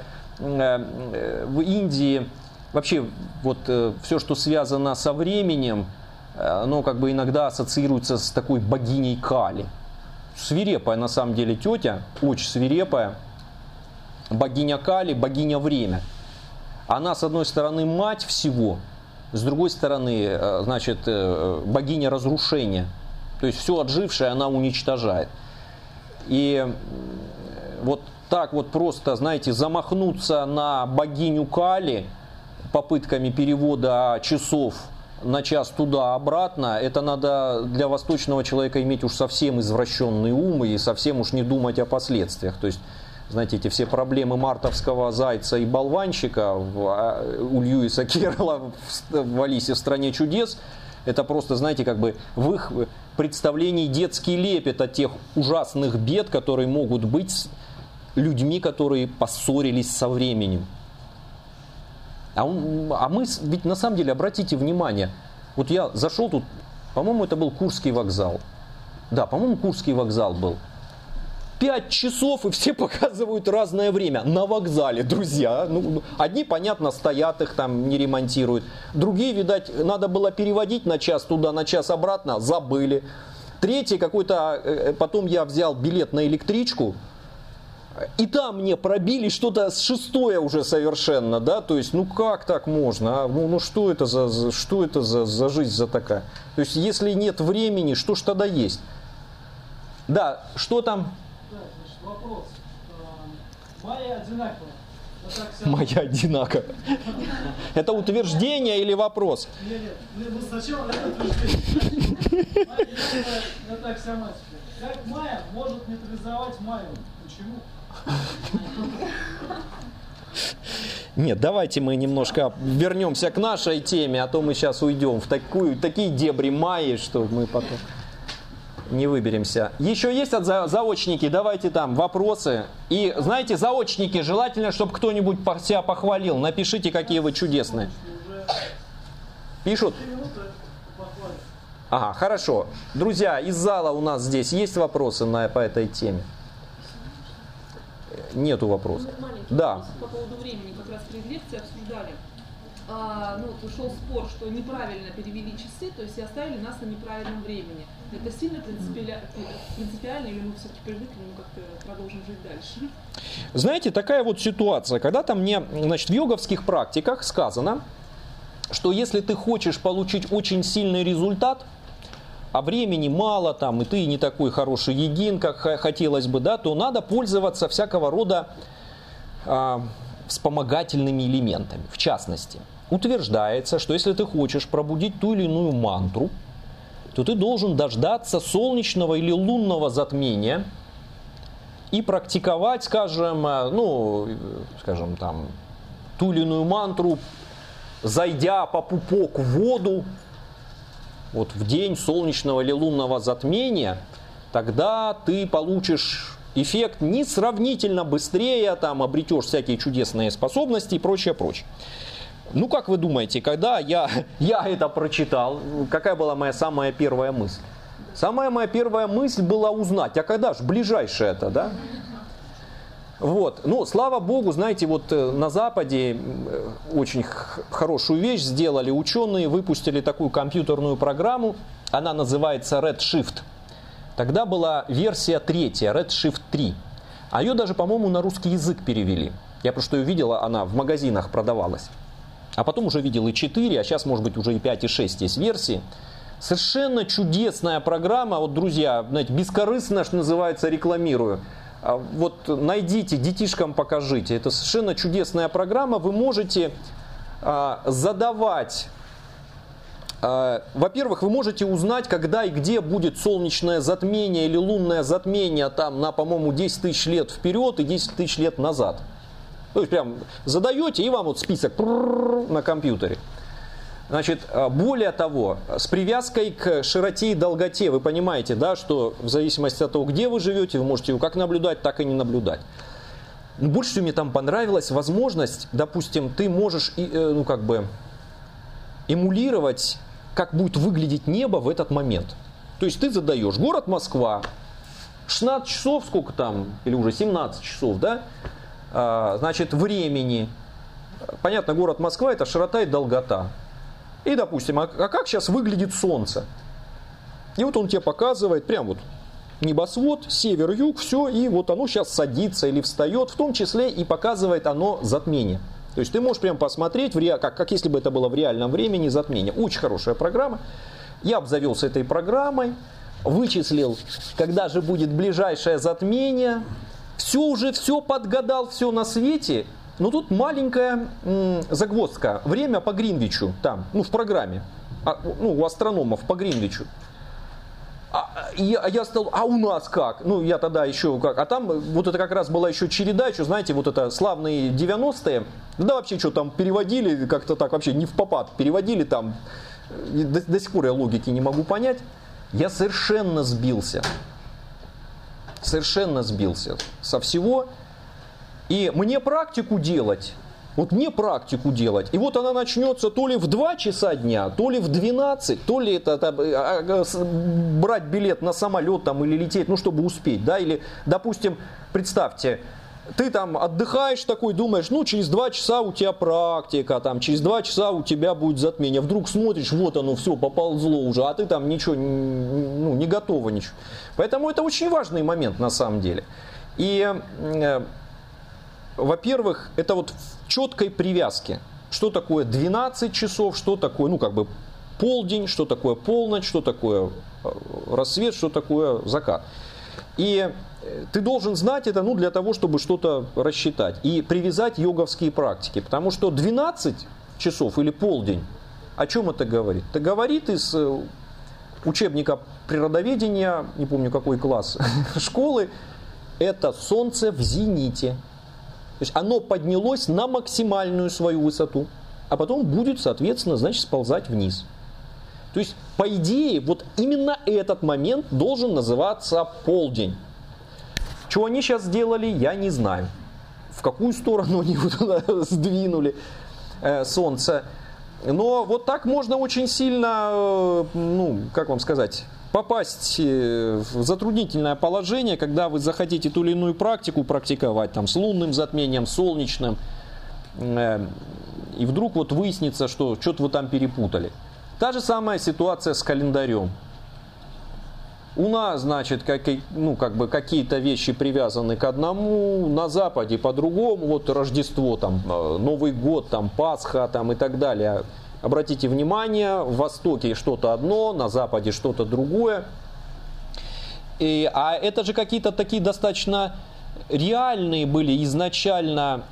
Индии. Вообще, вот все, что связано со временем, оно как бы иногда ассоциируется с такой богиней Кали. Свирепая на самом деле тетя, очень свирепая. Богиня Кали, богиня время. Она, с одной стороны, мать всего, с другой стороны, значит, богиня разрушения. То есть все отжившее она уничтожает. И вот так вот просто, знаете, замахнуться на богиню Кали попытками перевода часов на час туда-обратно, это надо для восточного человека иметь уж совсем извращенный ум и совсем уж не думать о последствиях. То есть, знаете, эти все проблемы мартовского зайца и болванщика у Льюиса Керрола в «Алисе в стране чудес», это просто, знаете, как бы в их представлении детский лепет от тех ужасных бед, которые могут быть с людьми, которые поссорились со временем. А мы, ведь на самом деле, обратите внимание, вот я зашел тут, по-моему, это был Курский вокзал. Да, по-моему, Курский вокзал был. 5 часов, и все показывают разное время на вокзале, друзья. Ну, одни, понятно, стоят, их там не ремонтируют. Другие, видать, надо было переводить на час туда, на час обратно, забыли. Третий какой-то, потом я взял билет на электричку, и там мне пробили что-то с 6-е уже совершенно, да, то есть, ну как так можно, а? Ну что это за жизнь за такая? То есть, если нет времени, что ж тогда есть? Да, что там? Да, значит, вопрос. Майя одинаковая. Моя одинаковая. Это утверждение или вопрос? Нет, ну сначала это утверждение. Это аксиоматика. Как Майя может нейтрализовать Майю? Почему? Нет, давайте мы немножко вернемся к нашей теме, а то мы сейчас уйдем в такие дебри Майи, что мы потом не выберемся. Еще есть от заочники? Давайте там вопросы. И знаете, заочники, желательно, чтобы кто-нибудь себя похвалил. Напишите, какие вы чудесные. Пишут? Ага, хорошо. Друзья, из зала у нас здесь есть вопросы по этой теме? Нету вопросов. Да. Вопрос по поводу времени, как раз перед лекцией обсуждали. Ушел спор, что неправильно перевели часы, то есть и оставили нас на неправильном времени. Это сильно принципиально, или мы все-таки привыкли, мы как-то продолжим жить дальше? Знаете, такая вот ситуация. Когда-то мне, значит, в йоговских практиках сказано, что если ты хочешь получить очень сильный результат, а времени мало там, и ты не такой хороший йогин, как хотелось бы, да, то надо пользоваться всякого рода вспомогательными элементами. В частности, утверждается, что если ты хочешь пробудить ту или иную мантру, то ты должен дождаться солнечного или лунного затмения и практиковать, скажем, там, ту или иную мантру, зайдя по пупок в воду, вот в день солнечного или лунного затмения, тогда ты получишь эффект несравнительно быстрее, там обретешь всякие чудесные способности и прочее, прочее. Ну, как вы думаете, когда я это прочитал, какая была моя самая первая мысль? Самая моя первая мысль была узнать, а когда же ближайшее это, да? Вот, ну, слава богу, знаете, вот на Западе очень хорошую вещь сделали ученые, выпустили такую компьютерную программу, она называется Redshift. Тогда была версия 3, Redshift 3, а ее даже, по-моему, на русский язык перевели. Я просто ее видел, она в магазинах продавалась. А потом уже видел и 4, а сейчас, может быть, уже и 5, и 6 есть версии. Совершенно чудесная программа, вот, друзья, знаете, бескорыстно, что называется, рекламирую. Вот найдите, детишкам покажите. Это совершенно чудесная программа. Вы можете задавать... Во-первых, вы можете узнать, когда и где будет солнечное затмение или лунное затмение там на, по-моему, 10 тысяч лет вперед и 10 тысяч лет назад. То есть прям задаете, и вам вот список на компьютере. Значит, более того, с привязкой к широте и долготе, вы понимаете, да, что в зависимости от того, где вы живете, вы можете его как наблюдать, так и не наблюдать. Но больше всего мне там понравилась возможность, допустим, ты можешь, ну, как бы, эмулировать, как будет выглядеть небо в этот момент. То есть ты задаешь город Москва, 16 часов, сколько там, или уже 17 часов, да, значит, времени. Понятно, город Москва — это широта и долгота. И, допустим, а как сейчас выглядит солнце? И вот он тебе показывает прям вот небосвод, север, юг, все, и вот оно сейчас садится или встает, в том числе и показывает оно затмение. То есть ты можешь прям посмотреть, как если бы это было в реальном времени, затмение. Очень хорошая программа. Я обзавелся этой программой, вычислил, когда же будет ближайшее затмение. Все подгадал, все на свете. Но тут маленькая загвоздка. Время по Гринвичу там, ну в программе. У астрономов по Гринвичу. Я стал, а у нас как? Ну, я тогда еще как. А там вот это как раз была еще череда, еще, знаете, вот это славные 90-е. Да вообще что там переводили, как-то так вообще не в попад. Переводили там, до сих пор я логики не могу понять. Я совершенно сбился. Совершенно сбился со всего. И мне практику делать. Вот мне практику делать, и вот она начнется то ли в 2 часа дня, то ли в 12, то ли это брать билет на самолет там, или лететь, ну, чтобы успеть, да, или, допустим, представьте, ты там отдыхаешь такой, думаешь, ну, через 2 часа у тебя практика, там, через 2 часа у тебя будет затмение, вдруг смотришь, вот оно, все, поползло уже, а ты там ничего, ну, не готова ничего. Поэтому это очень важный момент на самом деле. И... Во-первых, это вот в четкой привязке. Что такое 12 часов, что такое, ну, как бы полдень, что такое полночь, что такое рассвет, что такое закат. И ты должен знать это, ну, для того, чтобы что-то рассчитать. И привязать йоговские практики. Потому что 12 часов или полдень, о чем это говорит? Это говорит из учебника природоведения, не помню какой класс, школы, это солнце в зените. То есть оно поднялось на максимальную свою высоту, а потом будет, соответственно, значит, сползать вниз. То есть, по идее, вот именно этот момент должен называться полдень. Что они сейчас сделали, я не знаю. В какую сторону они его туда сдвинули, солнце. Но вот так можно очень сильно, ну, как вам сказать... попасть в затруднительное положение, когда вы захотите ту или иную практику практиковать, там, с лунным затмением, солнечным, и вдруг вот выяснится, что что-то вы там перепутали. Та же самая ситуация с календарем. У нас, значит, какие-то вещи привязаны к одному, на Западе по-другому, вот Рождество, там, Новый год, там, Пасха там, и так далее. Обратите внимание, в Востоке что-то одно, на Западе что-то другое. А это же какие-то такие достаточно реальные были изначально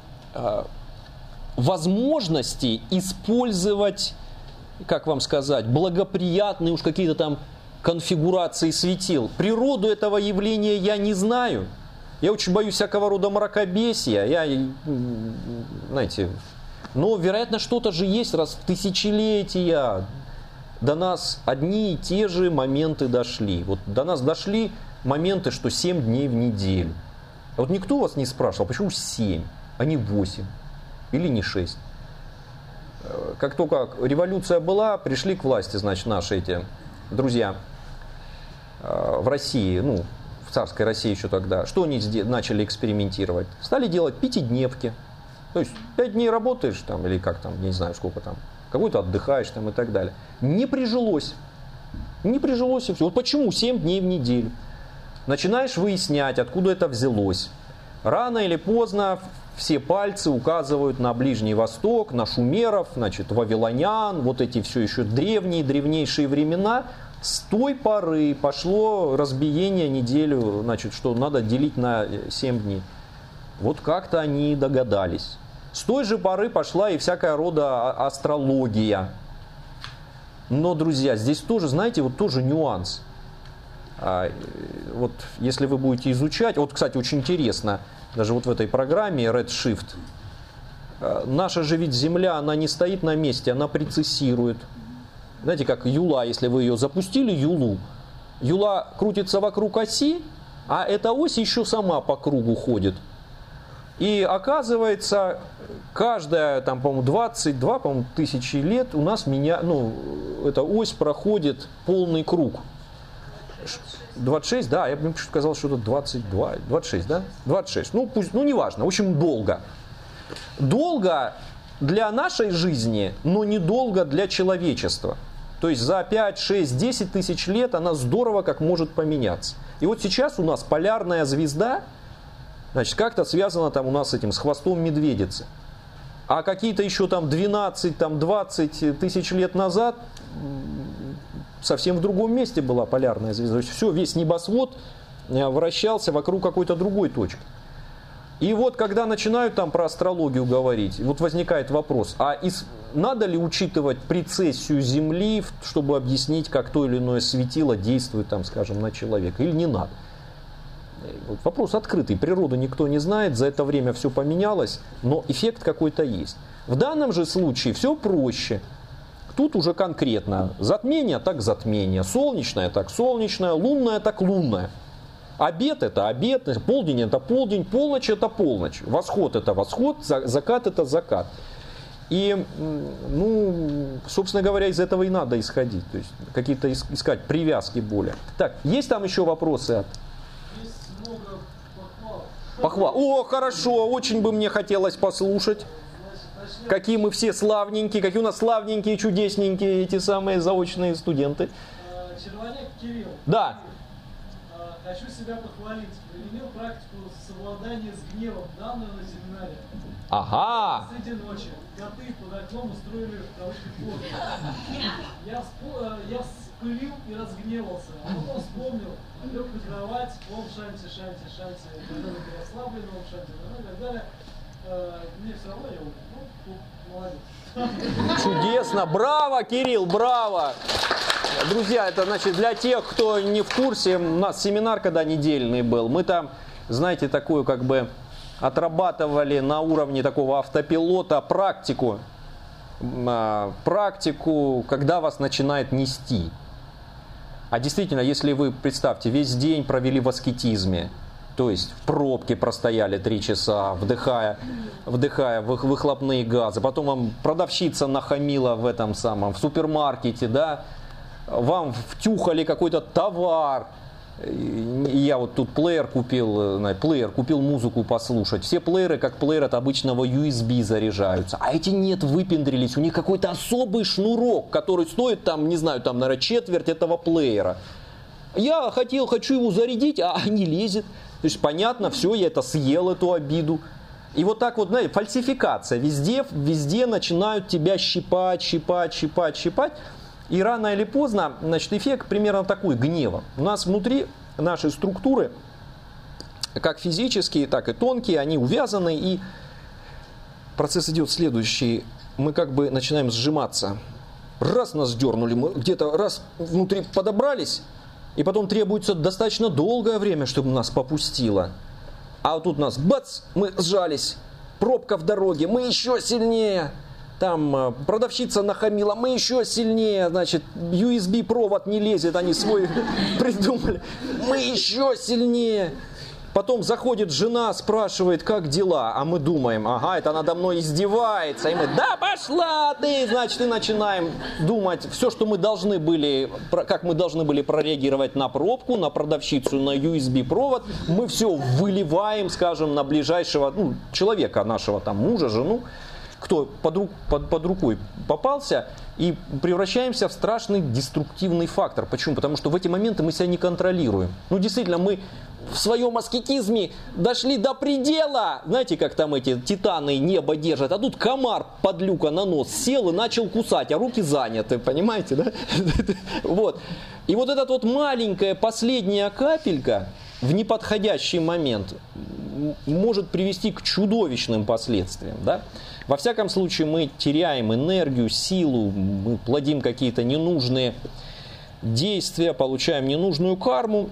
возможности использовать, как вам сказать, благоприятные уж какие-то там конфигурации светил. Природу этого явления я не знаю. Я очень боюсь всякого рода мракобесия. Знаете... Но, вероятно, что-то же есть, раз в тысячелетия до нас одни и те же моменты дошли. Вот до нас дошли моменты, что 7 дней в неделю. А вот никто вас не спрашивал, почему 7, а не 8 или не 6? как только революция была, пришли к власти, значит, наши эти друзья в России, ну, в царской России еще тогда. Что они начали экспериментировать? Стали делать пятидневки. То есть 5 дней работаешь там, или как там, не знаю сколько там, какой-то отдыхаешь там и так далее. Не прижилось. Не прижилось и все. Вот почему 7 дней в неделю? Начинаешь выяснять, откуда это взялось. Рано или поздно все пальцы указывают на Ближний Восток, на шумеров, значит, вавилонян, вот эти все еще древнейшие времена. С той поры пошло разбиение неделю, значит, что надо делить на 7 дней. Вот как-то они догадались. С той же поры пошла и всякая рода астрология. Но, друзья, здесь тоже, знаете, вот тоже нюанс. Вот если вы будете изучать, вот, кстати, очень интересно, даже вот в этой программе Redshift, наша же ведь Земля, она не стоит на месте, она прецессирует. Знаете, как юла, если вы ее запустили, юлу, юла крутится вокруг оси, а эта ось еще сама по кругу ходит. И оказывается, каждая, там, по-моему, 22, по-моему, тысячи лет у нас эта ось проходит полный круг. 26, да, я бы сказал, что это 22, 26, да? 26, ну пусть, ну неважно, в общем, долго. Долго для нашей жизни, но недолго для человечества. То есть за 5, 6, 10 тысяч лет она здорово как может поменяться. И вот сейчас у нас полярная звезда, значит, как-то связана там у нас с этим, с хвостом медведицы. А какие-то еще там 12, там 20 тысяч лет назад совсем в другом месте была полярная звезда. То есть все, весь небосвод вращался вокруг какой-то другой точки. И вот когда начинают там про астрологию говорить, вот возникает вопрос, надо ли учитывать прецессию Земли, чтобы объяснить, как то или иное светило действует, там, скажем, на человека, или не надо? Вот вопрос открытый, природу никто не знает, за это время все поменялось, но эффект какой-то есть. В данном же случае все проще. Тут уже конкретно затмение так затмение, солнечное так солнечное, лунное так лунное. Обед это обед, полдень это полдень, полночь это полночь, восход это восход, закат это закат. И, ну, собственно говоря, из этого и надо исходить, то есть какие-то искать привязки более. Так, есть там еще вопросы? Есть много Похвал. О, хорошо, очень бы мне хотелось послушать. Какие мы все славненькие, какие у нас славненькие, чудесненькие эти самые заочные студенты. Червоняк Кирилл. Да. Хочу себя похвалить. Применил практику совладания с гневом, данную на семинаре. Ага. Среди ночи коты под окном устроили в кавычках фото. Я вспылил и разгневался. А потом вспомнил, лег на кровать, ом шанти, шанти, шанти, когда переслаблен, ом шанти, и так далее. Мне все равно я молодец. Чудесно, браво, Кирилл, браво. Друзья, это значит для тех, кто не в курсе, у нас семинар когда недельный был, мы там, знаете, такую как бы отрабатывали на уровне такого автопилота практику, когда вас начинает нести. А действительно, если вы, представьте, весь день провели в аскетизме, то есть в пробке простояли 3 часа, вдыхая выхлопные газы, потом вам продавщица нахамила в супермаркете, да, вам втюхали какой-то товар. Я вот тут плеер купил музыку послушать. Все плееры, как плеер от обычного USB заряжаются. А эти нет, выпендрились. У них какой-то особый шнурок, который стоит там, не знаю, там, наверное, четверть этого плеера. Я хочу его зарядить, а не лезет. То есть понятно, все, я это съел, эту обиду. И вот так вот, знаете, фальсификация. Везде начинают тебя щипать. И рано или поздно, значит, эффект примерно такой, гнева. У нас внутри нашей структуры, как физические, так и тонкие, они увязаны, и процесс идет следующий. Мы как бы начинаем сжиматься. Раз нас дернули, мы где-то раз внутри подобрались, и потом требуется достаточно долгое время, чтобы нас попустило. А вот тут нас, бац, мы сжались, пробка в дороге, мы еще сильнее. Там продавщица нахамила, мы еще сильнее, значит, USB-провод не лезет, они свой придумали, мы еще сильнее. Потом заходит жена, спрашивает, как дела, а мы думаем, ага, это надо мной издевается, и мы, да пошла ты, значит, и начинаем думать, все, что мы должны были, как мы должны были прореагировать на пробку, на продавщицу, на USB провод, мы все выливаем, скажем, на ближайшего человека нашего, там, мужа, жену, кто под рукой попался, и превращаемся в страшный деструктивный фактор. Почему? Потому что в эти моменты мы себя не контролируем. Действительно, мы в своем аскетизме дошли до предела. Знаете, как там эти титаны небо держат, а тут комар подлюка на нос сел и начал кусать, а руки заняты, понимаете, да? Вот. И вот эта вот маленькая последняя капелька в неподходящий момент может привести к чудовищным последствиям, да? Во всяком случае, мы теряем энергию, силу, мы плодим какие-то ненужные действия, получаем ненужную карму.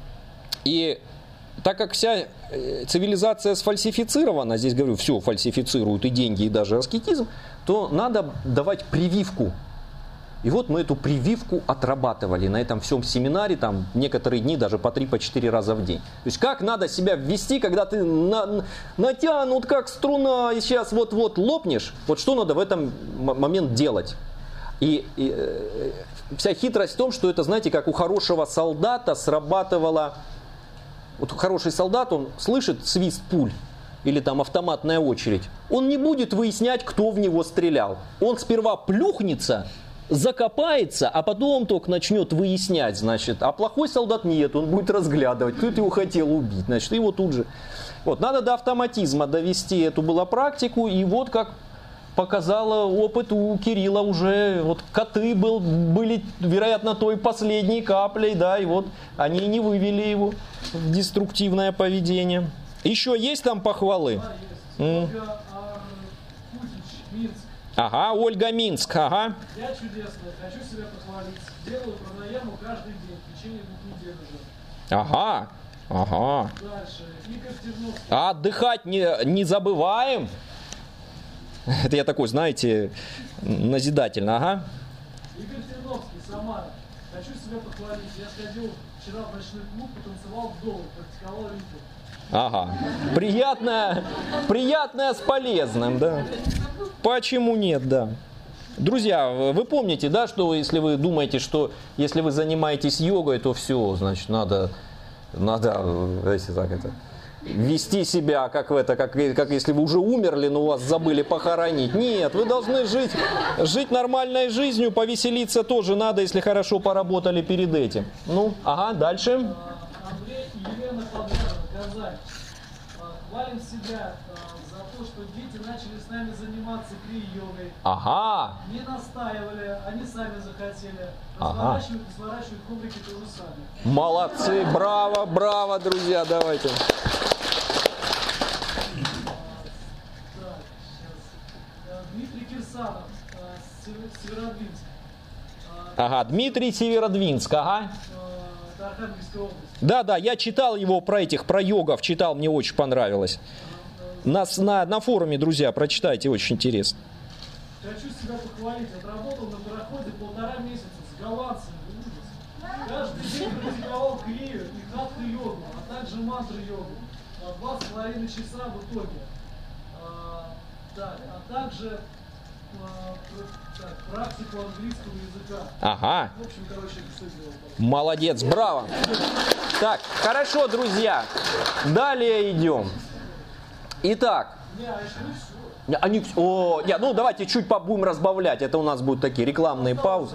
И так как вся цивилизация сфальсифицирована, здесь говорю, все фальсифицируют, и деньги, и даже аскетизм, то надо давать прививку. И вот мы эту прививку отрабатывали на этом всем семинаре, там некоторые дни даже по 3-4 раза в день. То есть как надо себя ввести, когда ты натянут как струна, и сейчас вот-вот лопнешь, вот что надо в этом момент делать. И вся хитрость в том, что это, знаете, как у хорошего солдата срабатывало. Вот хороший солдат, он слышит свист пуль или там автоматная очередь. Он не будет выяснять, кто в него стрелял. Он сперва плюхнется, закопается, а потом только начнет выяснять, значит. А плохой солдат нет, он будет разглядывать, кто его хотел убить, значит, его тут же. Вот, надо до автоматизма довести эту была практику, и вот как показала опыт у Кирилла уже, вот коты были, вероятно, той последней каплей, да, и вот они не вывели его в деструктивное поведение. Еще есть там похвалы? Ага, Ольга Минск, ага. Я чудесная, хочу себя похвалить. Делаю пранаяму каждый день, в течение 2 недель уже. Ага, ага. Дальше, Игорь Терновский. А отдыхать не забываем. Это я такой, знаете, назидательно, ага. Игорь Терновский, Самара. Хочу себя похвалить. Я сходил вчера в ночной клуб, потанцевал вдоволь, практиковал ритм. Ага. Приятное с полезным, да. Почему нет, да. Друзья, вы помните, да, что если вы думаете, что если вы занимаетесь йогой, то все, значит, надо, если так это, вести себя, как если вы уже умерли, но вас забыли похоронить. Нет, вы должны жить нормальной жизнью, повеселиться тоже надо, если хорошо поработали перед этим. Ну, ага, дальше. Андрей и Елена Подвязана, Казань. Хвалим себя за то, что дети начали с нами заниматься крия-йогой. Ага. Не настаивали, они сами захотели. Ага. Сворачивают коврики тоже сами. Молодцы, браво, друзья, давайте. Так, сейчас. Дмитрий Кирсанов, Северодвинск. Ага, Дмитрий Северодвинск, ага. Это Архангельская область. Да, я читал его про йогов, читал, мне очень понравилось. На форуме, друзья, прочитайте, очень интересно. Хочу себя похвалить. Отработал на пароходе 1,5 месяца с голландцами. Ужас. Каждый день практиковал крию и хатха-йогу, а также мантру-йогу. На 2,5 часа в итоге. А также практику английского языка. Ага. В общем, короче, все делал. Молодец, браво. Так, хорошо, друзья. Далее идем. Итак. Давайте чуть будем разбавлять. Это у нас будут такие рекламные паузы.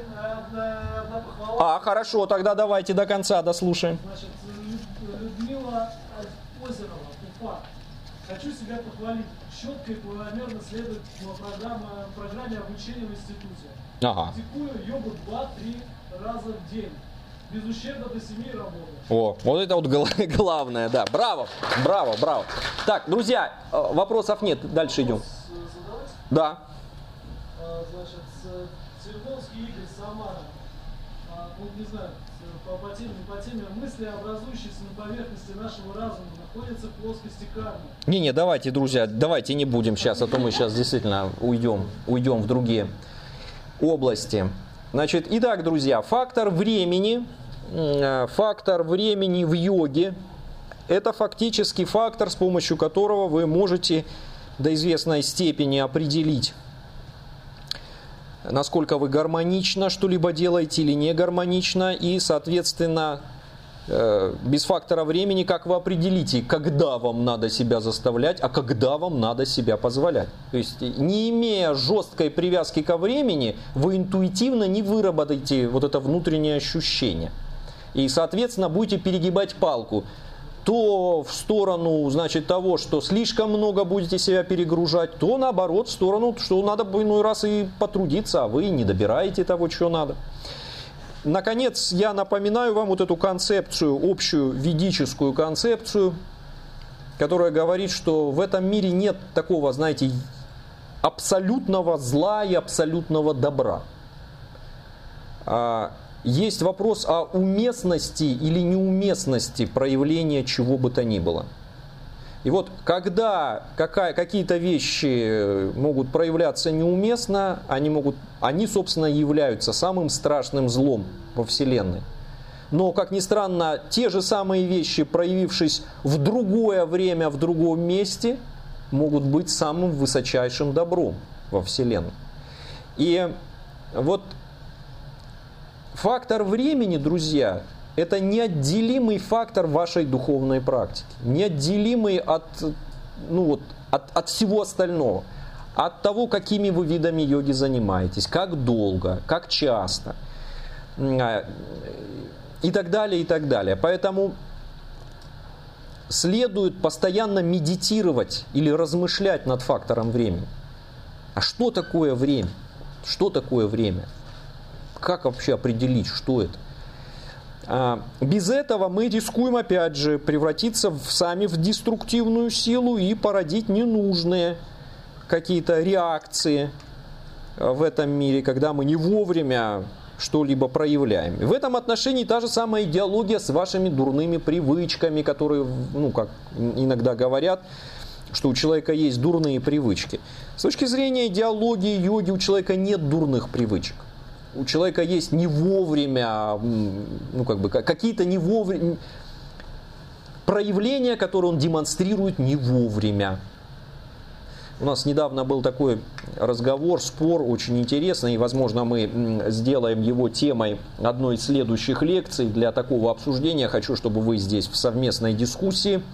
Хорошо, тогда давайте до конца дослушаем. Значит, Людмила Озерова, Уфа. Хочу себя похвалить. Четко и планомерно следует программе обучения в институте. Ага. Практикую йогу 2-3 раза в день. Без ущерба до семьи работаю. Вот это вот главное, да. Браво. Так, друзья, вопросов нет. Дальше идем. Да. Значит, Церковский Игорь, Самара. Не знаю, по теме мысли, образующиеся на поверхности нашего разума, находятся в плоскости кармы. Не, давайте, друзья, давайте не будем сейчас, а то мы сейчас действительно уйдем в другие области. Значит, итак, друзья, фактор времени в йоге – это фактически фактор, с помощью которого вы можете до известной степени определить, насколько вы гармонично что-либо делаете или не гармонично, и, соответственно, без фактора времени, как вы определите, когда вам надо себя заставлять, а когда вам надо себя позволять. То есть, не имея жесткой привязки ко времени, вы интуитивно не выработаете вот это внутреннее ощущение. И, соответственно, будете перегибать палку. То в сторону, значит, того, что слишком много будете себя перегружать, то наоборот, в сторону, что надо бы иной раз и потрудиться, а вы не добираете того, что надо. Наконец, я напоминаю вам вот эту концепцию, общую ведическую концепцию, которая говорит, что в этом мире нет такого, знаете, абсолютного зла и абсолютного добра. Есть вопрос о уместности или неуместности проявления чего бы то ни было. И вот когда какие-то вещи могут проявляться неуместно, они, собственно, являются самым страшным злом во Вселенной. Но, как ни странно, те же самые вещи, проявившись в другое время, в другом месте, могут быть самым высочайшим добром во Вселенной. И вот фактор времени, друзья, это неотделимый фактор вашей духовной практики, неотделимый от всего остального, от того, какими вы видами йоги занимаетесь, как долго, как часто и так далее, и так далее. Поэтому следует постоянно медитировать или размышлять над фактором времени. А что такое время? Что такое время? Как вообще определить, что это? Без этого мы рискуем, опять же, превратиться сами в деструктивную силу и породить ненужные какие-то реакции в этом мире, когда мы не вовремя что-либо проявляем. В этом отношении та же самая идеология с вашими дурными привычками, которые, как иногда говорят, что у человека есть дурные привычки. С точки зрения идеологии йоги у человека нет дурных привычек. У человека есть не вовремя, какие-то не вовремя проявления, которые он демонстрирует не вовремя. У нас недавно был такой разговор, спор очень интересный, и, возможно, мы сделаем его темой одной из следующих лекций. Для такого обсуждения хочу, чтобы вы здесь в совместной дискуссии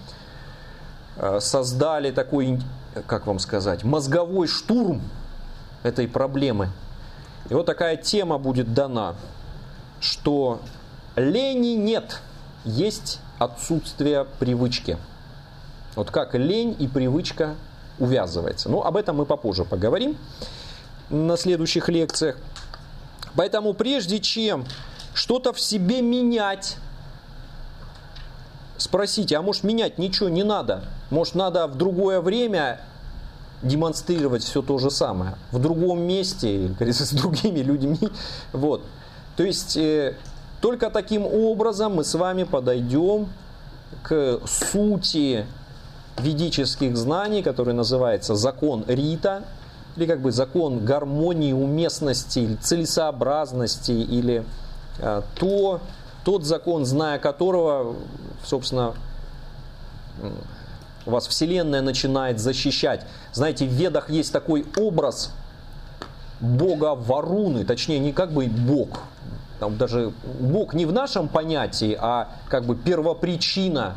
создали такой, как вам сказать, мозговой штурм этой проблемы. И вот такая тема будет дана, что лени нет, есть отсутствие привычки. Вот как лень и привычка увязывается. Об этом мы попозже поговорим на следующих лекциях. Поэтому прежде чем что-то в себе менять, спросите, а может менять ничего не надо? Может надо в другое время демонстрировать все то же самое, в другом месте, с другими людьми. Вот. То есть, только таким образом мы с вами подойдем к сути ведических знаний, который называется закон Рита, или закон гармонии, уместности, целесообразности, или тот закон, зная которого, собственно, вас Вселенная начинает защищать. Знаете, в Ведах есть такой образ бога Варуны, точнее, не бог, там даже бог не в нашем понятии, а первопричина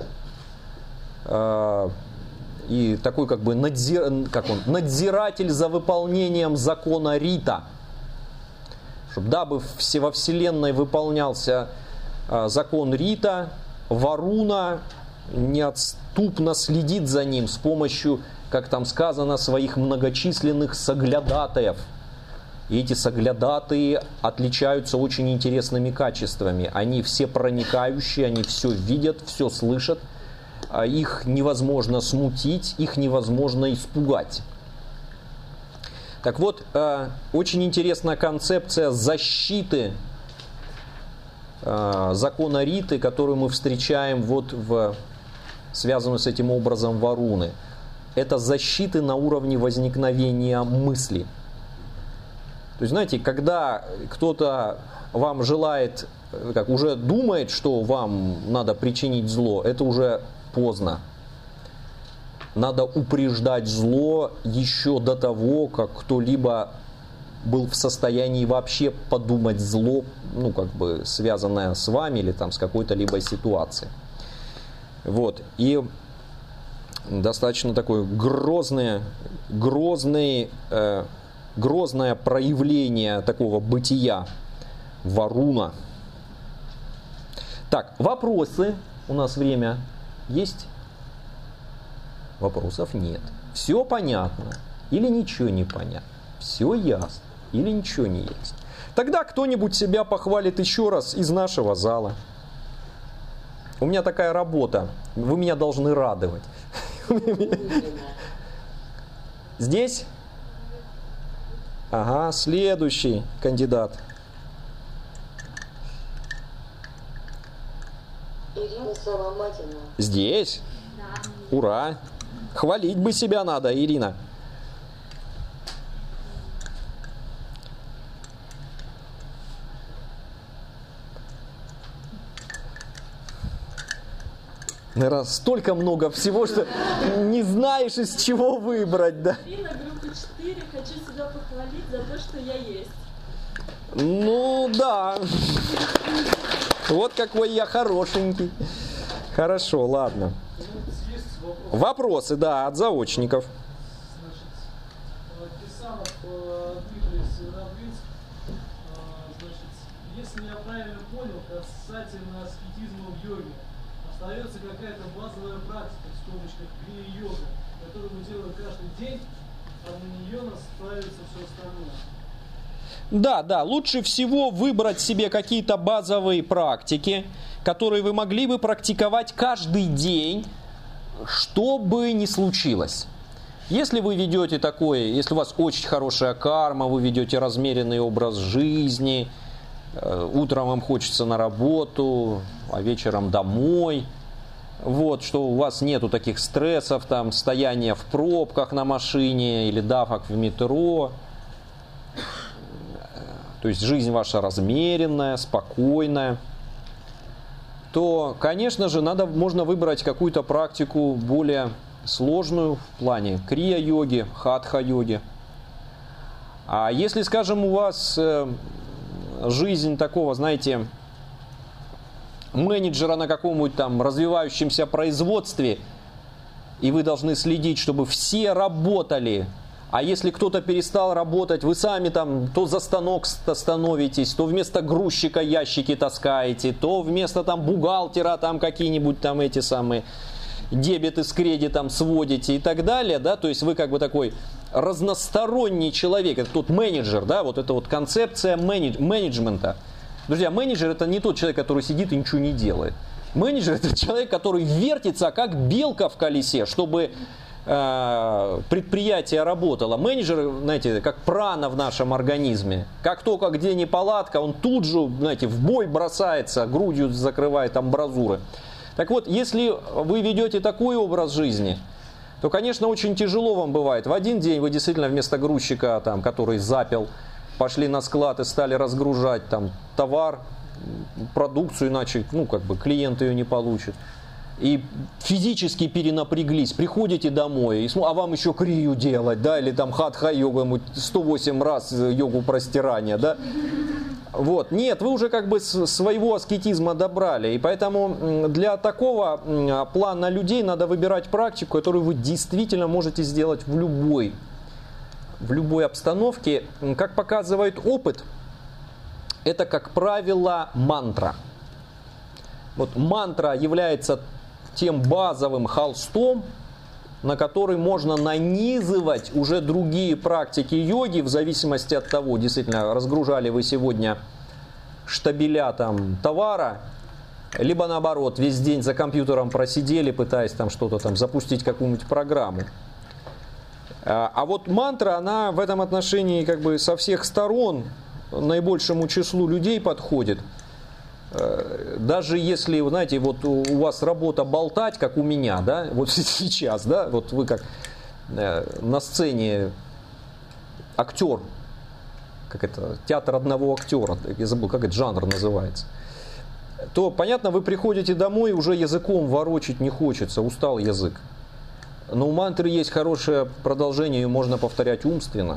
и такой надзиратель за выполнением закона Рита. Дабы во Вселенной выполнялся закон Рита, Варуна неотступно следит за ним с помощью, как там сказано, своих многочисленных соглядатаев. И эти соглядатые отличаются очень интересными качествами. Они все проникающие, они все видят, все слышат. Их невозможно смутить, их невозможно испугать. Так вот, очень интересная концепция защиты закона Риты, которую мы встречаем связанную с этим образом Варуны. Это защиты на уровне возникновения мысли. То есть, знаете, когда кто-то вам желает, уже думает, что вам надо причинить зло, это уже поздно. Надо упреждать зло еще до того, как кто-либо был в состоянии вообще подумать зло, ну, как бы связанное с вами или там с какой-то либо ситуацией. Вот. И достаточно такое грозное проявление такого бытия Варуна. Так, вопросы. У нас время есть? Вопросов нет. Все понятно или ничего не понятно? Все ясно или ничего не ясно? Тогда кто-нибудь себя похвалит еще раз из нашего зала. У меня такая работа. Вы меня должны радовать. Здесь? Ага, следующий кандидат. Ирина Соломатина. Здесь? Ура! Хвалить бы себя надо, Ирина. Наверное, столько много всего, что не знаешь, из чего выбрать, да? Ирина, группа 4, хочу себя похвалить за то, что я есть. Ну, да. Вот какой я хорошенький. Хорошо, ладно. Вопросы, да, от заочников. Значит, Кирсанов Дмитрий Северодвинск. Значит, если я правильно понял, касательно аскетизма в йоге, остается какая-то базовая практика, в скобочках, крия-йога, которую мы делаем каждый день, а на нее настраивается все остальное. Да, лучше всего выбрать себе какие-то базовые практики, которые вы могли бы практиковать каждый день, что бы ни случилось. Если вы ведете такое, если у вас очень хорошая карма, вы ведете размеренный образ жизни, утром вам хочется на работу, а вечером домой, вот, что у вас нету таких стрессов, там, стояния в пробках на машине или давок в метро, то есть жизнь ваша размеренная, спокойная, то, конечно же, можно выбрать какую-то практику более сложную в плане крия-йоги, хатха-йоги. А если, скажем, у вас жизнь такого, знаете, менеджера на каком-нибудь там развивающемся производстве, и вы должны следить, чтобы все работали, а если кто-то перестал работать, вы сами там то за станок становитесь, то вместо грузчика ящики таскаете, то вместо там бухгалтера там какие-нибудь там эти самые дебеты с кредитом сводите и так далее, да, то есть вы как бы такой разносторонний человек, это тот менеджер, да, вот это вот концепция менеджмента. Друзья, менеджер это не тот человек, который сидит и ничего не делает. Менеджер это человек, который вертится как белка в колесе, чтобы предприятие работало. Менеджер, знаете, как прана в нашем организме. Как только где неполадка, он тут же, знаете, в бой бросается, грудью закрывает амбразуры. Так вот, если вы ведете такой образ жизни, то, конечно, очень тяжело вам бывает. В один день вы действительно вместо грузчика, там, который запил, пошли на склад и стали разгружать там товар, продукцию, иначе, ну, как бы клиент ее не получит. И физически перенапряглись, приходите домой, а вам еще крию делать, да, или там хатха-йогу, 108 раз йогу простирания, да. Вот. Нет, вы уже как бы своего аскетизма добрали, и поэтому для такого плана людей надо выбирать практику, которую вы действительно можете сделать в любой обстановке. Как показывает опыт, это, как правило, мантра. Вот мантра является тем базовым холстом, на который можно нанизывать уже другие практики йоги, в зависимости от того, действительно, разгружали вы сегодня штабеля там товара, либо наоборот, весь день за компьютером просидели, пытаясь там что-то там запустить, какую-нибудь программу. А вот мантра, она в этом отношении как бы со всех сторон наибольшему числу людей подходит. Даже если, знаете, вот у вас работа болтать, как у меня, да, вот сейчас, да, вот вы как на сцене актер, как это, театр одного актера, я забыл, как этот жанр называется. то, понятно, вы приходите домой, уже языком ворочить не хочется, устал язык. Но у мантры есть хорошее продолжение, ее можно повторять умственно.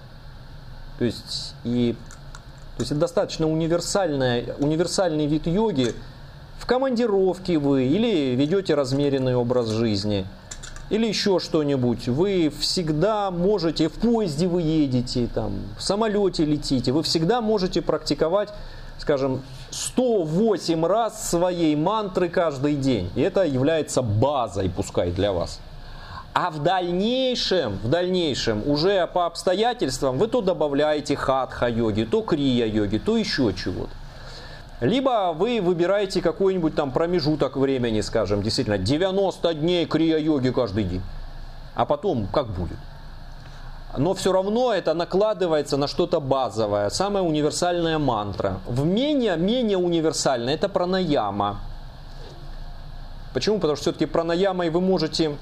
То есть это достаточно универсальный вид йоги. В командировке вы или ведете размеренный образ жизни, или еще что-нибудь. Вы всегда можете, в поезде вы едете, там, в самолете летите, вы всегда можете практиковать, скажем, 108 раз своей мантры каждый день. И это является базой, пускай, для вас. А в дальнейшем, уже по обстоятельствам вы то добавляете хатха-йоги, то крия-йоги, то еще чего-то. Либо вы выбираете какой-нибудь там промежуток времени, скажем, действительно, 90 дней крия-йоги каждый день. А потом как будет? Но все равно это накладывается на что-то базовое, самая универсальная мантра. В менее универсальная это пранаяма. Почему? Потому что все-таки пранаямой вы можете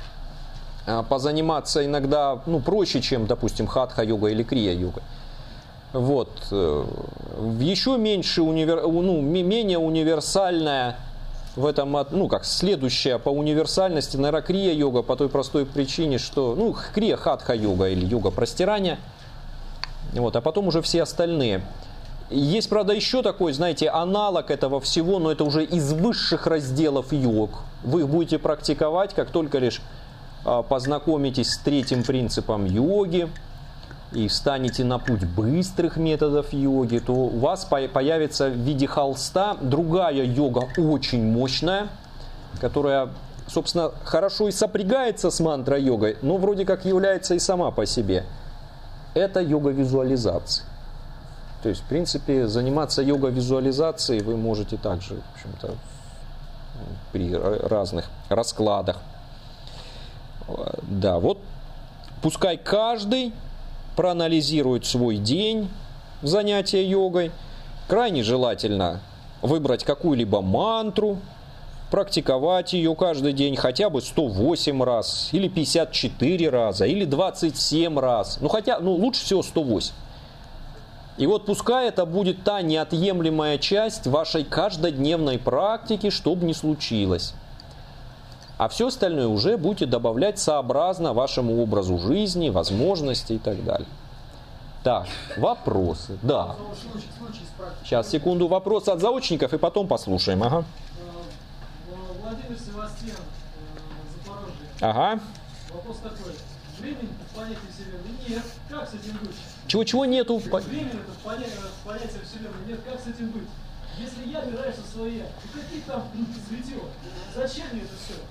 позаниматься иногда проще, чем, допустим, хатха-йога или крия-йога. Вот. Еще менее универсальная в этом, следующая по универсальности, наверное, крия-йога по той простой причине, что, крия хатха-йога или йога простирания, вот, а потом уже все остальные. Есть, правда, еще такой, знаете, аналог этого всего, но это уже из высших разделов йог. Вы их будете практиковать, как только лишь познакомитесь с третьим принципом йоги и встанете на путь быстрых методов йоги, то у вас появится в виде холста другая йога, очень мощная, которая, собственно, хорошо и сопрягается с мантра-йогой, но вроде как является и сама по себе. Это йога визуализации. То есть, в принципе, заниматься йога-визуализацией вы можете также, в общем-то, при разных раскладах. Да, вот пускай каждый проанализирует свой день занятия йогой. Крайне желательно выбрать какую-либо мантру, практиковать ее каждый день хотя бы 108 раз, или 54 раза, или 27 раз. Лучше всего 108. И вот пускай это будет та неотъемлемая часть вашей каждодневной практики, что бы ни случилось. А все остальное уже будете добавлять сообразно вашему образу жизни, возможности и так далее. Так, вопросы. Да. Сейчас, секунду, вопросы от заочников и потом послушаем. Ага. Владимир Севастьян, Запорожье. Ага. Вопрос такой. Времени в понятии Вселенной нет. Как с этим быть? Чего нету? Времени в понятии Вселенной нет. Как с этим быть? Если я опираюсь на свои, какие там светила? Зачем мне это все?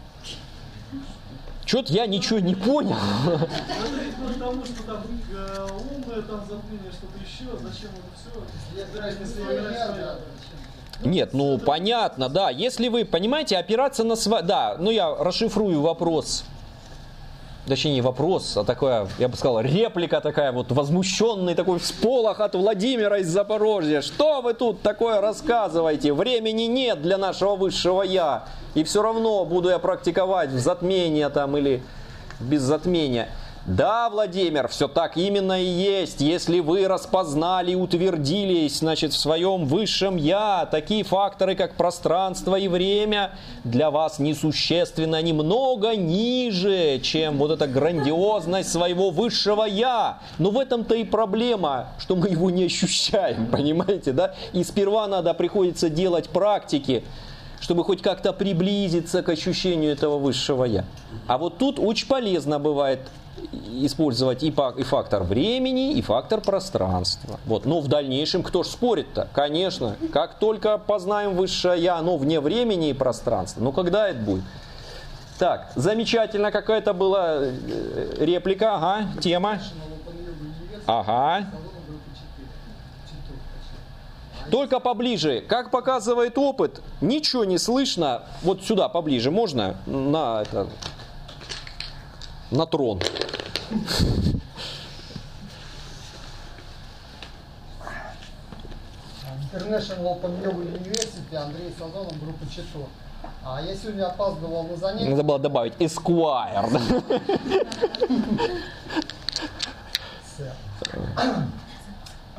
Что-то я ничего не понял. Потому что там умное там затмение, что-то еще. Зачем это все? Я опираюсь на свои. Нет, понятно, да. Если вы, понимаете, опираться на свои... Да, я расшифрую вопрос. Точнее, не вопрос, а такая, я бы сказал, реплика такая, вот возмущенный такой всполох от Владимира из Запорожья. Что вы тут такое рассказываете? Времени нет для нашего высшего я. И все равно буду я практиковать в затмение там или без затмения. Да, Владимир, все так именно и есть. Если вы распознали и утвердились, в своем высшем я, такие факторы, как пространство и время, для вас несущественно немного ниже, чем вот эта грандиозность своего высшего я. Но в этом-то и проблема, что мы его не ощущаем, понимаете, да? И сперва приходится делать практики, чтобы хоть как-то приблизиться к ощущению этого высшего я. А вот тут очень полезно бывает использовать и фактор времени, и фактор пространства. Вот. Но в дальнейшем кто ж спорит-то? Конечно, как только познаем высшее я, оно вне времени и пространства. Но когда это будет? Так, замечательно, какая-то была реплика, ага, тема. Ага. Только поближе. Как показывает опыт, ничего не слышно. Вот сюда поближе можно? На трон. International Open Yoga University, Андрей Сазонов, группа Чито. Я сегодня опаздывал на занятия. Надо было добавить Esquire.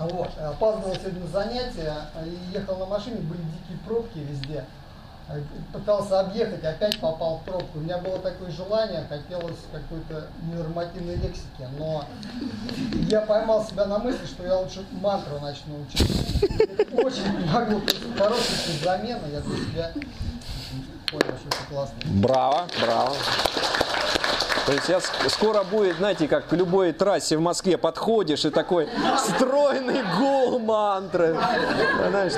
Вот, опаздывал сегодня на занятия, и ехал на машине, были дикие пробки везде. Пытался объехать, опять попал в пробку. У меня было такое желание, хотелось какой-то ненормативной лексики, но я поймал себя на мысли, что я лучше мантру начну учить. Очень помогло, хорошая замена, я для себя понял, что это классно. Браво, браво. То есть скоро будет, знаете, как к любой трассе в Москве подходишь и такой стройный гул мантры. Знаешь,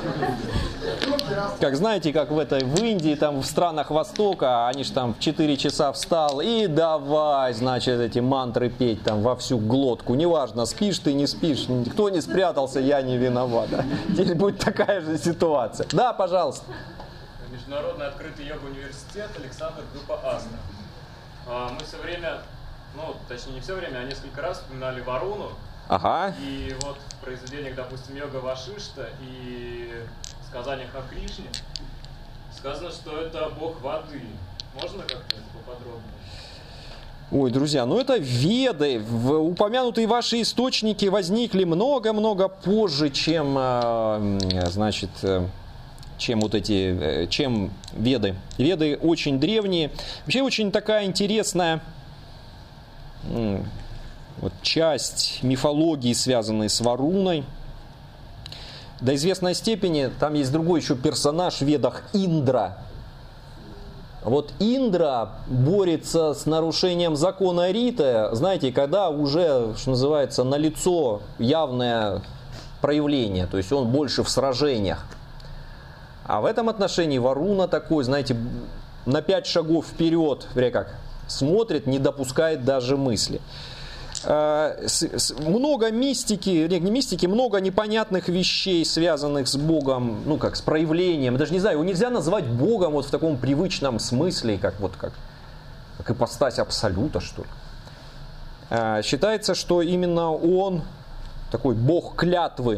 как знаете, как в Индии, там в странах Востока, они же там в 4 часа встал и давай, значит, эти мантры петь там во всю глотку. Неважно, спишь ты, не спишь, кто не спрятался, я не виноват. Здесь будет такая же ситуация. Да, пожалуйста. Международный открытый йога-университет, Александр, группа Астра. Мы все время, точнее не все время, а несколько раз вспоминали Варуну. Ага. И вот в произведениях, допустим, Йога Вашишта и сказаниях о Кришне сказано, что это бог воды. Можно как-то поподробнее? Ой, друзья, это Веды. Упомянутые ваши источники возникли много-много позже, чем чем Веды. Веды очень древние. Вообще очень такая интересная часть мифологии, связанной с Варуной. До известной степени там есть другой еще персонаж в Ведах — Индра. Вот Индра борется с нарушением закона Риты, знаете, когда уже, что называется, налицо явное проявление, то есть он больше в сражениях. А в этом отношении Варуна такой, знаете, на 5 шагов вперед, смотрит, не допускает даже мысли. Много мистики, много непонятных вещей, связанных с Богом, с проявлением. Даже не знаю, его нельзя назвать Богом в таком привычном смысле, как ипостась абсолюта, что ли. Считается, что именно он такой Бог клятвы.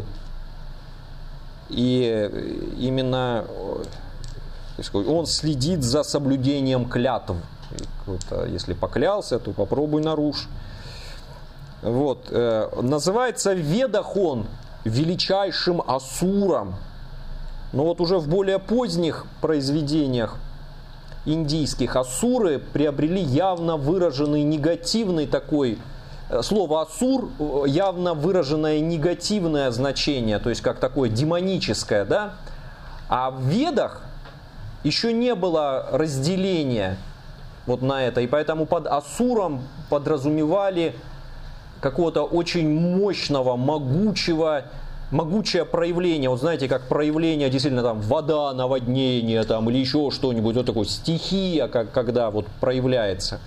И именно он следит за соблюдением клятв. Если поклялся, то попробуй нарушь. Называется в Ведах он величайшим асуром. Но уже в более поздних произведениях индийских асуры приобрели явно выраженный негативный такой. Слово «асур» явно выраженное негативное значение, то есть как такое демоническое, да? А в Ведах еще не было разделения на это, и поэтому под асуром подразумевали какого-то очень мощного, могучее проявление. Знаете, как проявление действительно там вода, наводнение там, или еще что-нибудь, такое стихия, когда проявляется.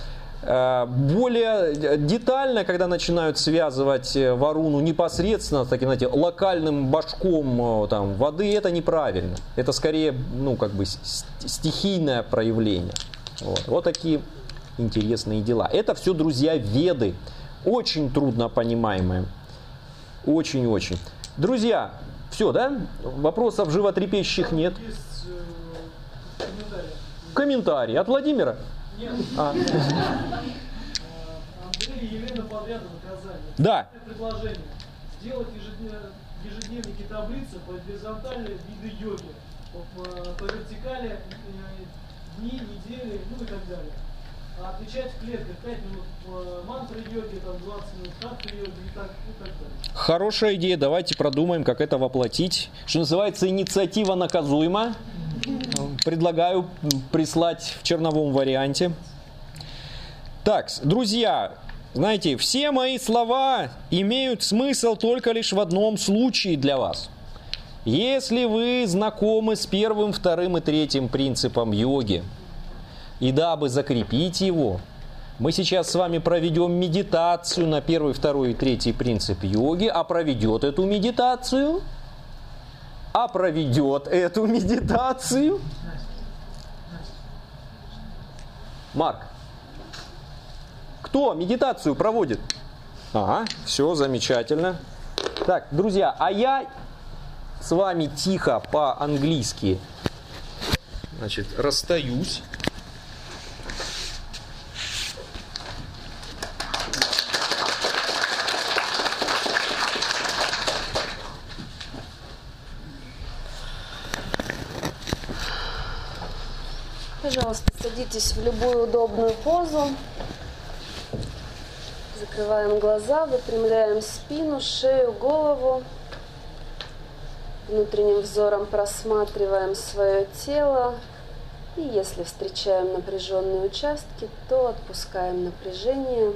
Более детально, когда начинают связывать Варуну непосредственно с таким, знаете, локальным башком воды, это неправильно. Это скорее, стихийное проявление. Вот такие интересные дела. Это все, друзья, Веды. Очень трудно понимаемые. Очень-очень. Друзья, все, да? Вопросов животрепещущих нет? Есть комментарий. От Владимира? Нет. Андрей и Елена подряд наказали. Да. Предложение. Сделать ежедневники таблицы по горизонтали виды йоги. По вертикали дни, недели, и так далее. А отвечать в клетках 5 минут мантры йоги, 20 минут хатха йоги и так далее. Хорошая идея, давайте продумаем, как это воплотить. Что называется, инициатива наказуема. Предлагаю прислать в черновом варианте. Так, друзья, знаете, все мои слова имеют смысл только лишь в одном случае для вас. Если вы знакомы с первым, вторым и третьим принципом йоги, и дабы закрепить его, мы сейчас с вами проведем медитацию на первый, второй и третий принцип йоги, а проведет эту медитацию Марк. Кто медитацию проводит? Ага, все замечательно. Так, друзья, а я с вами тихо по-английски, расстаюсь. Пожалуйста, садитесь в любую удобную позу. Закрываем глаза, выпрямляем спину, шею, голову. Внутренним взором просматриваем свое тело. И если встречаем напряженные участки, то отпускаем напряжение.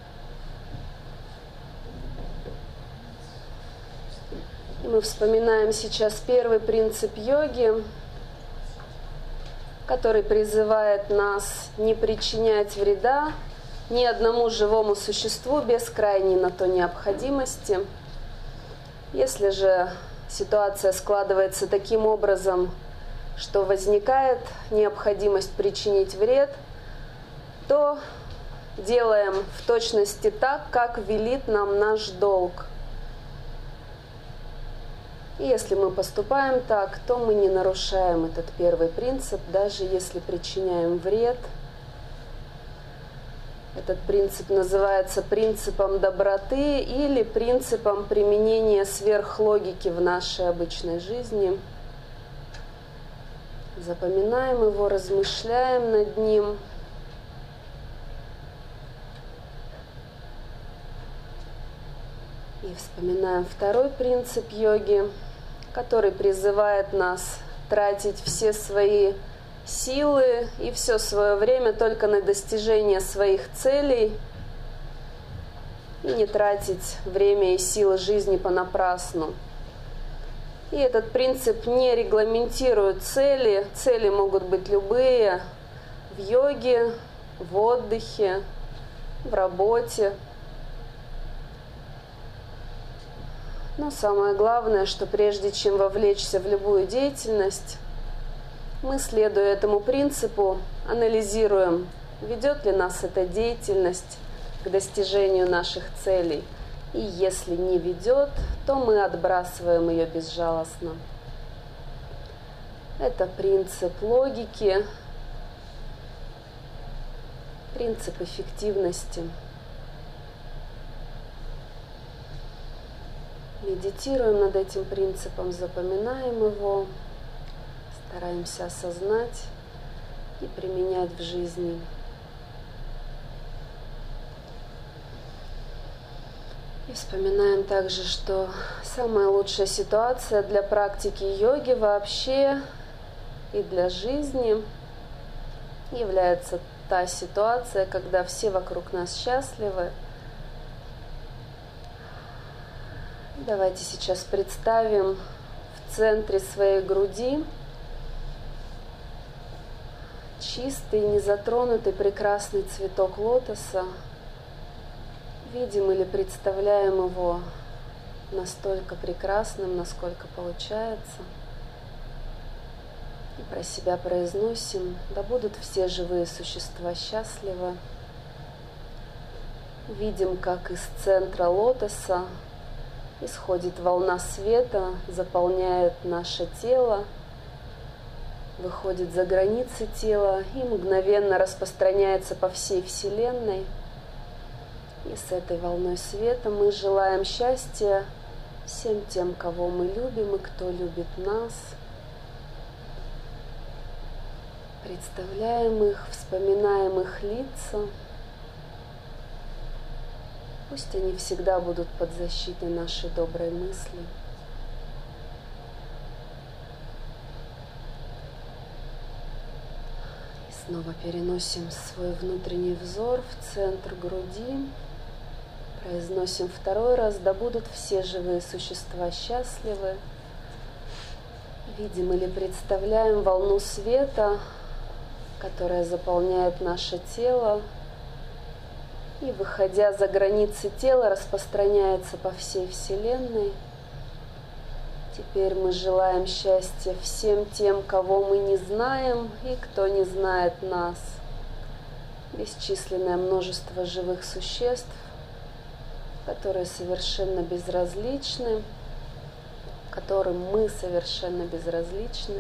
И мы вспоминаем сейчас первый принцип йоги, который призывает нас не причинять вреда ни одному живому существу без крайней на то необходимости. Если же ситуация складывается таким образом, что возникает необходимость причинить вред, то делаем в точности так, как велит нам наш долг. И если мы поступаем так, то мы не нарушаем этот первый принцип, даже если причиняем вред. Этот принцип называется принципом доброты или принципом применения сверхлогики в нашей обычной жизни. Запоминаем его, размышляем над ним. И вспоминаем второй принцип йоги, который призывает нас тратить все свои силы и все свое время только на достижение своих целей и не тратить время и силы жизни понапрасну. И этот принцип не регламентирует цели. Цели могут быть любые в йоге, в отдыхе, в работе. Но самое главное, что прежде чем вовлечься в любую деятельность, мы, следуя этому принципу, анализируем, ведет ли нас эта деятельность к достижению наших целей. И если не ведет, то мы отбрасываем ее безжалостно. Это принцип логики, принцип эффективности. Медитируем над этим принципом, запоминаем его, стараемся осознать и применять в жизни. И вспоминаем также, что самая лучшая ситуация для практики йоги вообще и для жизни является та ситуация, когда все вокруг нас счастливы. Давайте сейчас представим в центре своей груди чистый, незатронутый, прекрасный цветок лотоса. Видим или представляем его настолько прекрасным, насколько получается. И про себя произносим: да будут все живые существа счастливы. Видим, как из центра лотоса исходит волна света, заполняет наше тело, выходит за границы тела и мгновенно распространяется по всей Вселенной. И с этой волной света мы желаем счастья всем тем, кого мы любим и кто любит нас. Представляем их, вспоминаем их лица. Пусть они всегда будут под защитой нашей доброй мысли. И снова переносим свой внутренний взор в центр груди. Произносим второй раз: да будут все живые существа счастливы. Видим или представляем волну света, которая заполняет наше тело и, выходя за границы тела, распространяется по всей Вселенной. Теперь мы желаем счастья всем тем, кого мы не знаем и кто не знает нас. Бесчисленное множество живых существ, которые совершенно безразличны, которым мы совершенно безразличны,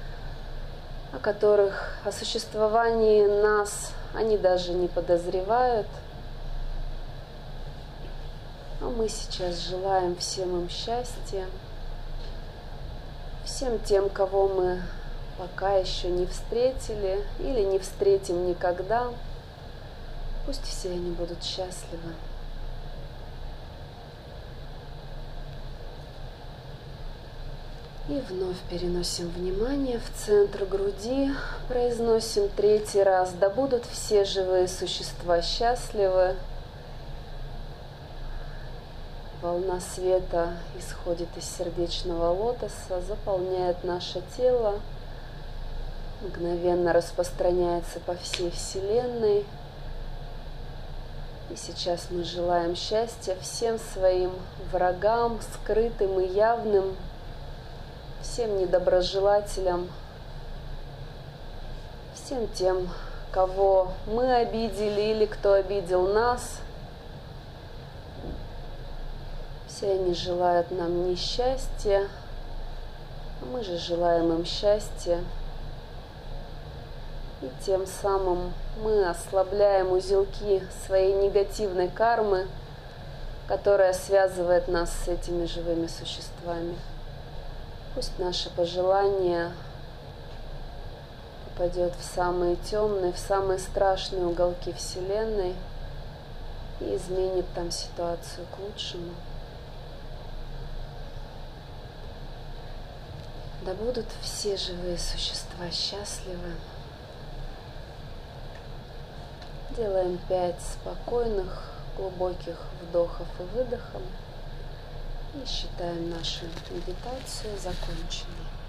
о существовании нас они даже не подозревают. А мы сейчас желаем всем им счастья, всем тем, кого мы пока еще не встретили или не встретим никогда. Пусть все они будут счастливы. И вновь переносим внимание в центр груди, произносим 3-й раз: да будут все живые существа счастливы. Волна света исходит из сердечного лотоса, заполняет наше тело, мгновенно распространяется по всей Вселенной. И сейчас мы желаем счастья всем своим врагам, скрытым и явным, всем недоброжелателям, всем тем, кого мы обидели или кто обидел нас. Все они желают нам несчастья, а мы же желаем им счастья. И тем самым мы ослабляем узелки своей негативной кармы, которая связывает нас с этими живыми существами. Пусть наше пожелание попадет в самые темные, в самые страшные уголки Вселенной и изменит там ситуацию к лучшему. Да будут все живые существа счастливы. Делаем 5 спокойных, глубоких вдохов и выдохов. И считаем нашу медитацию законченной.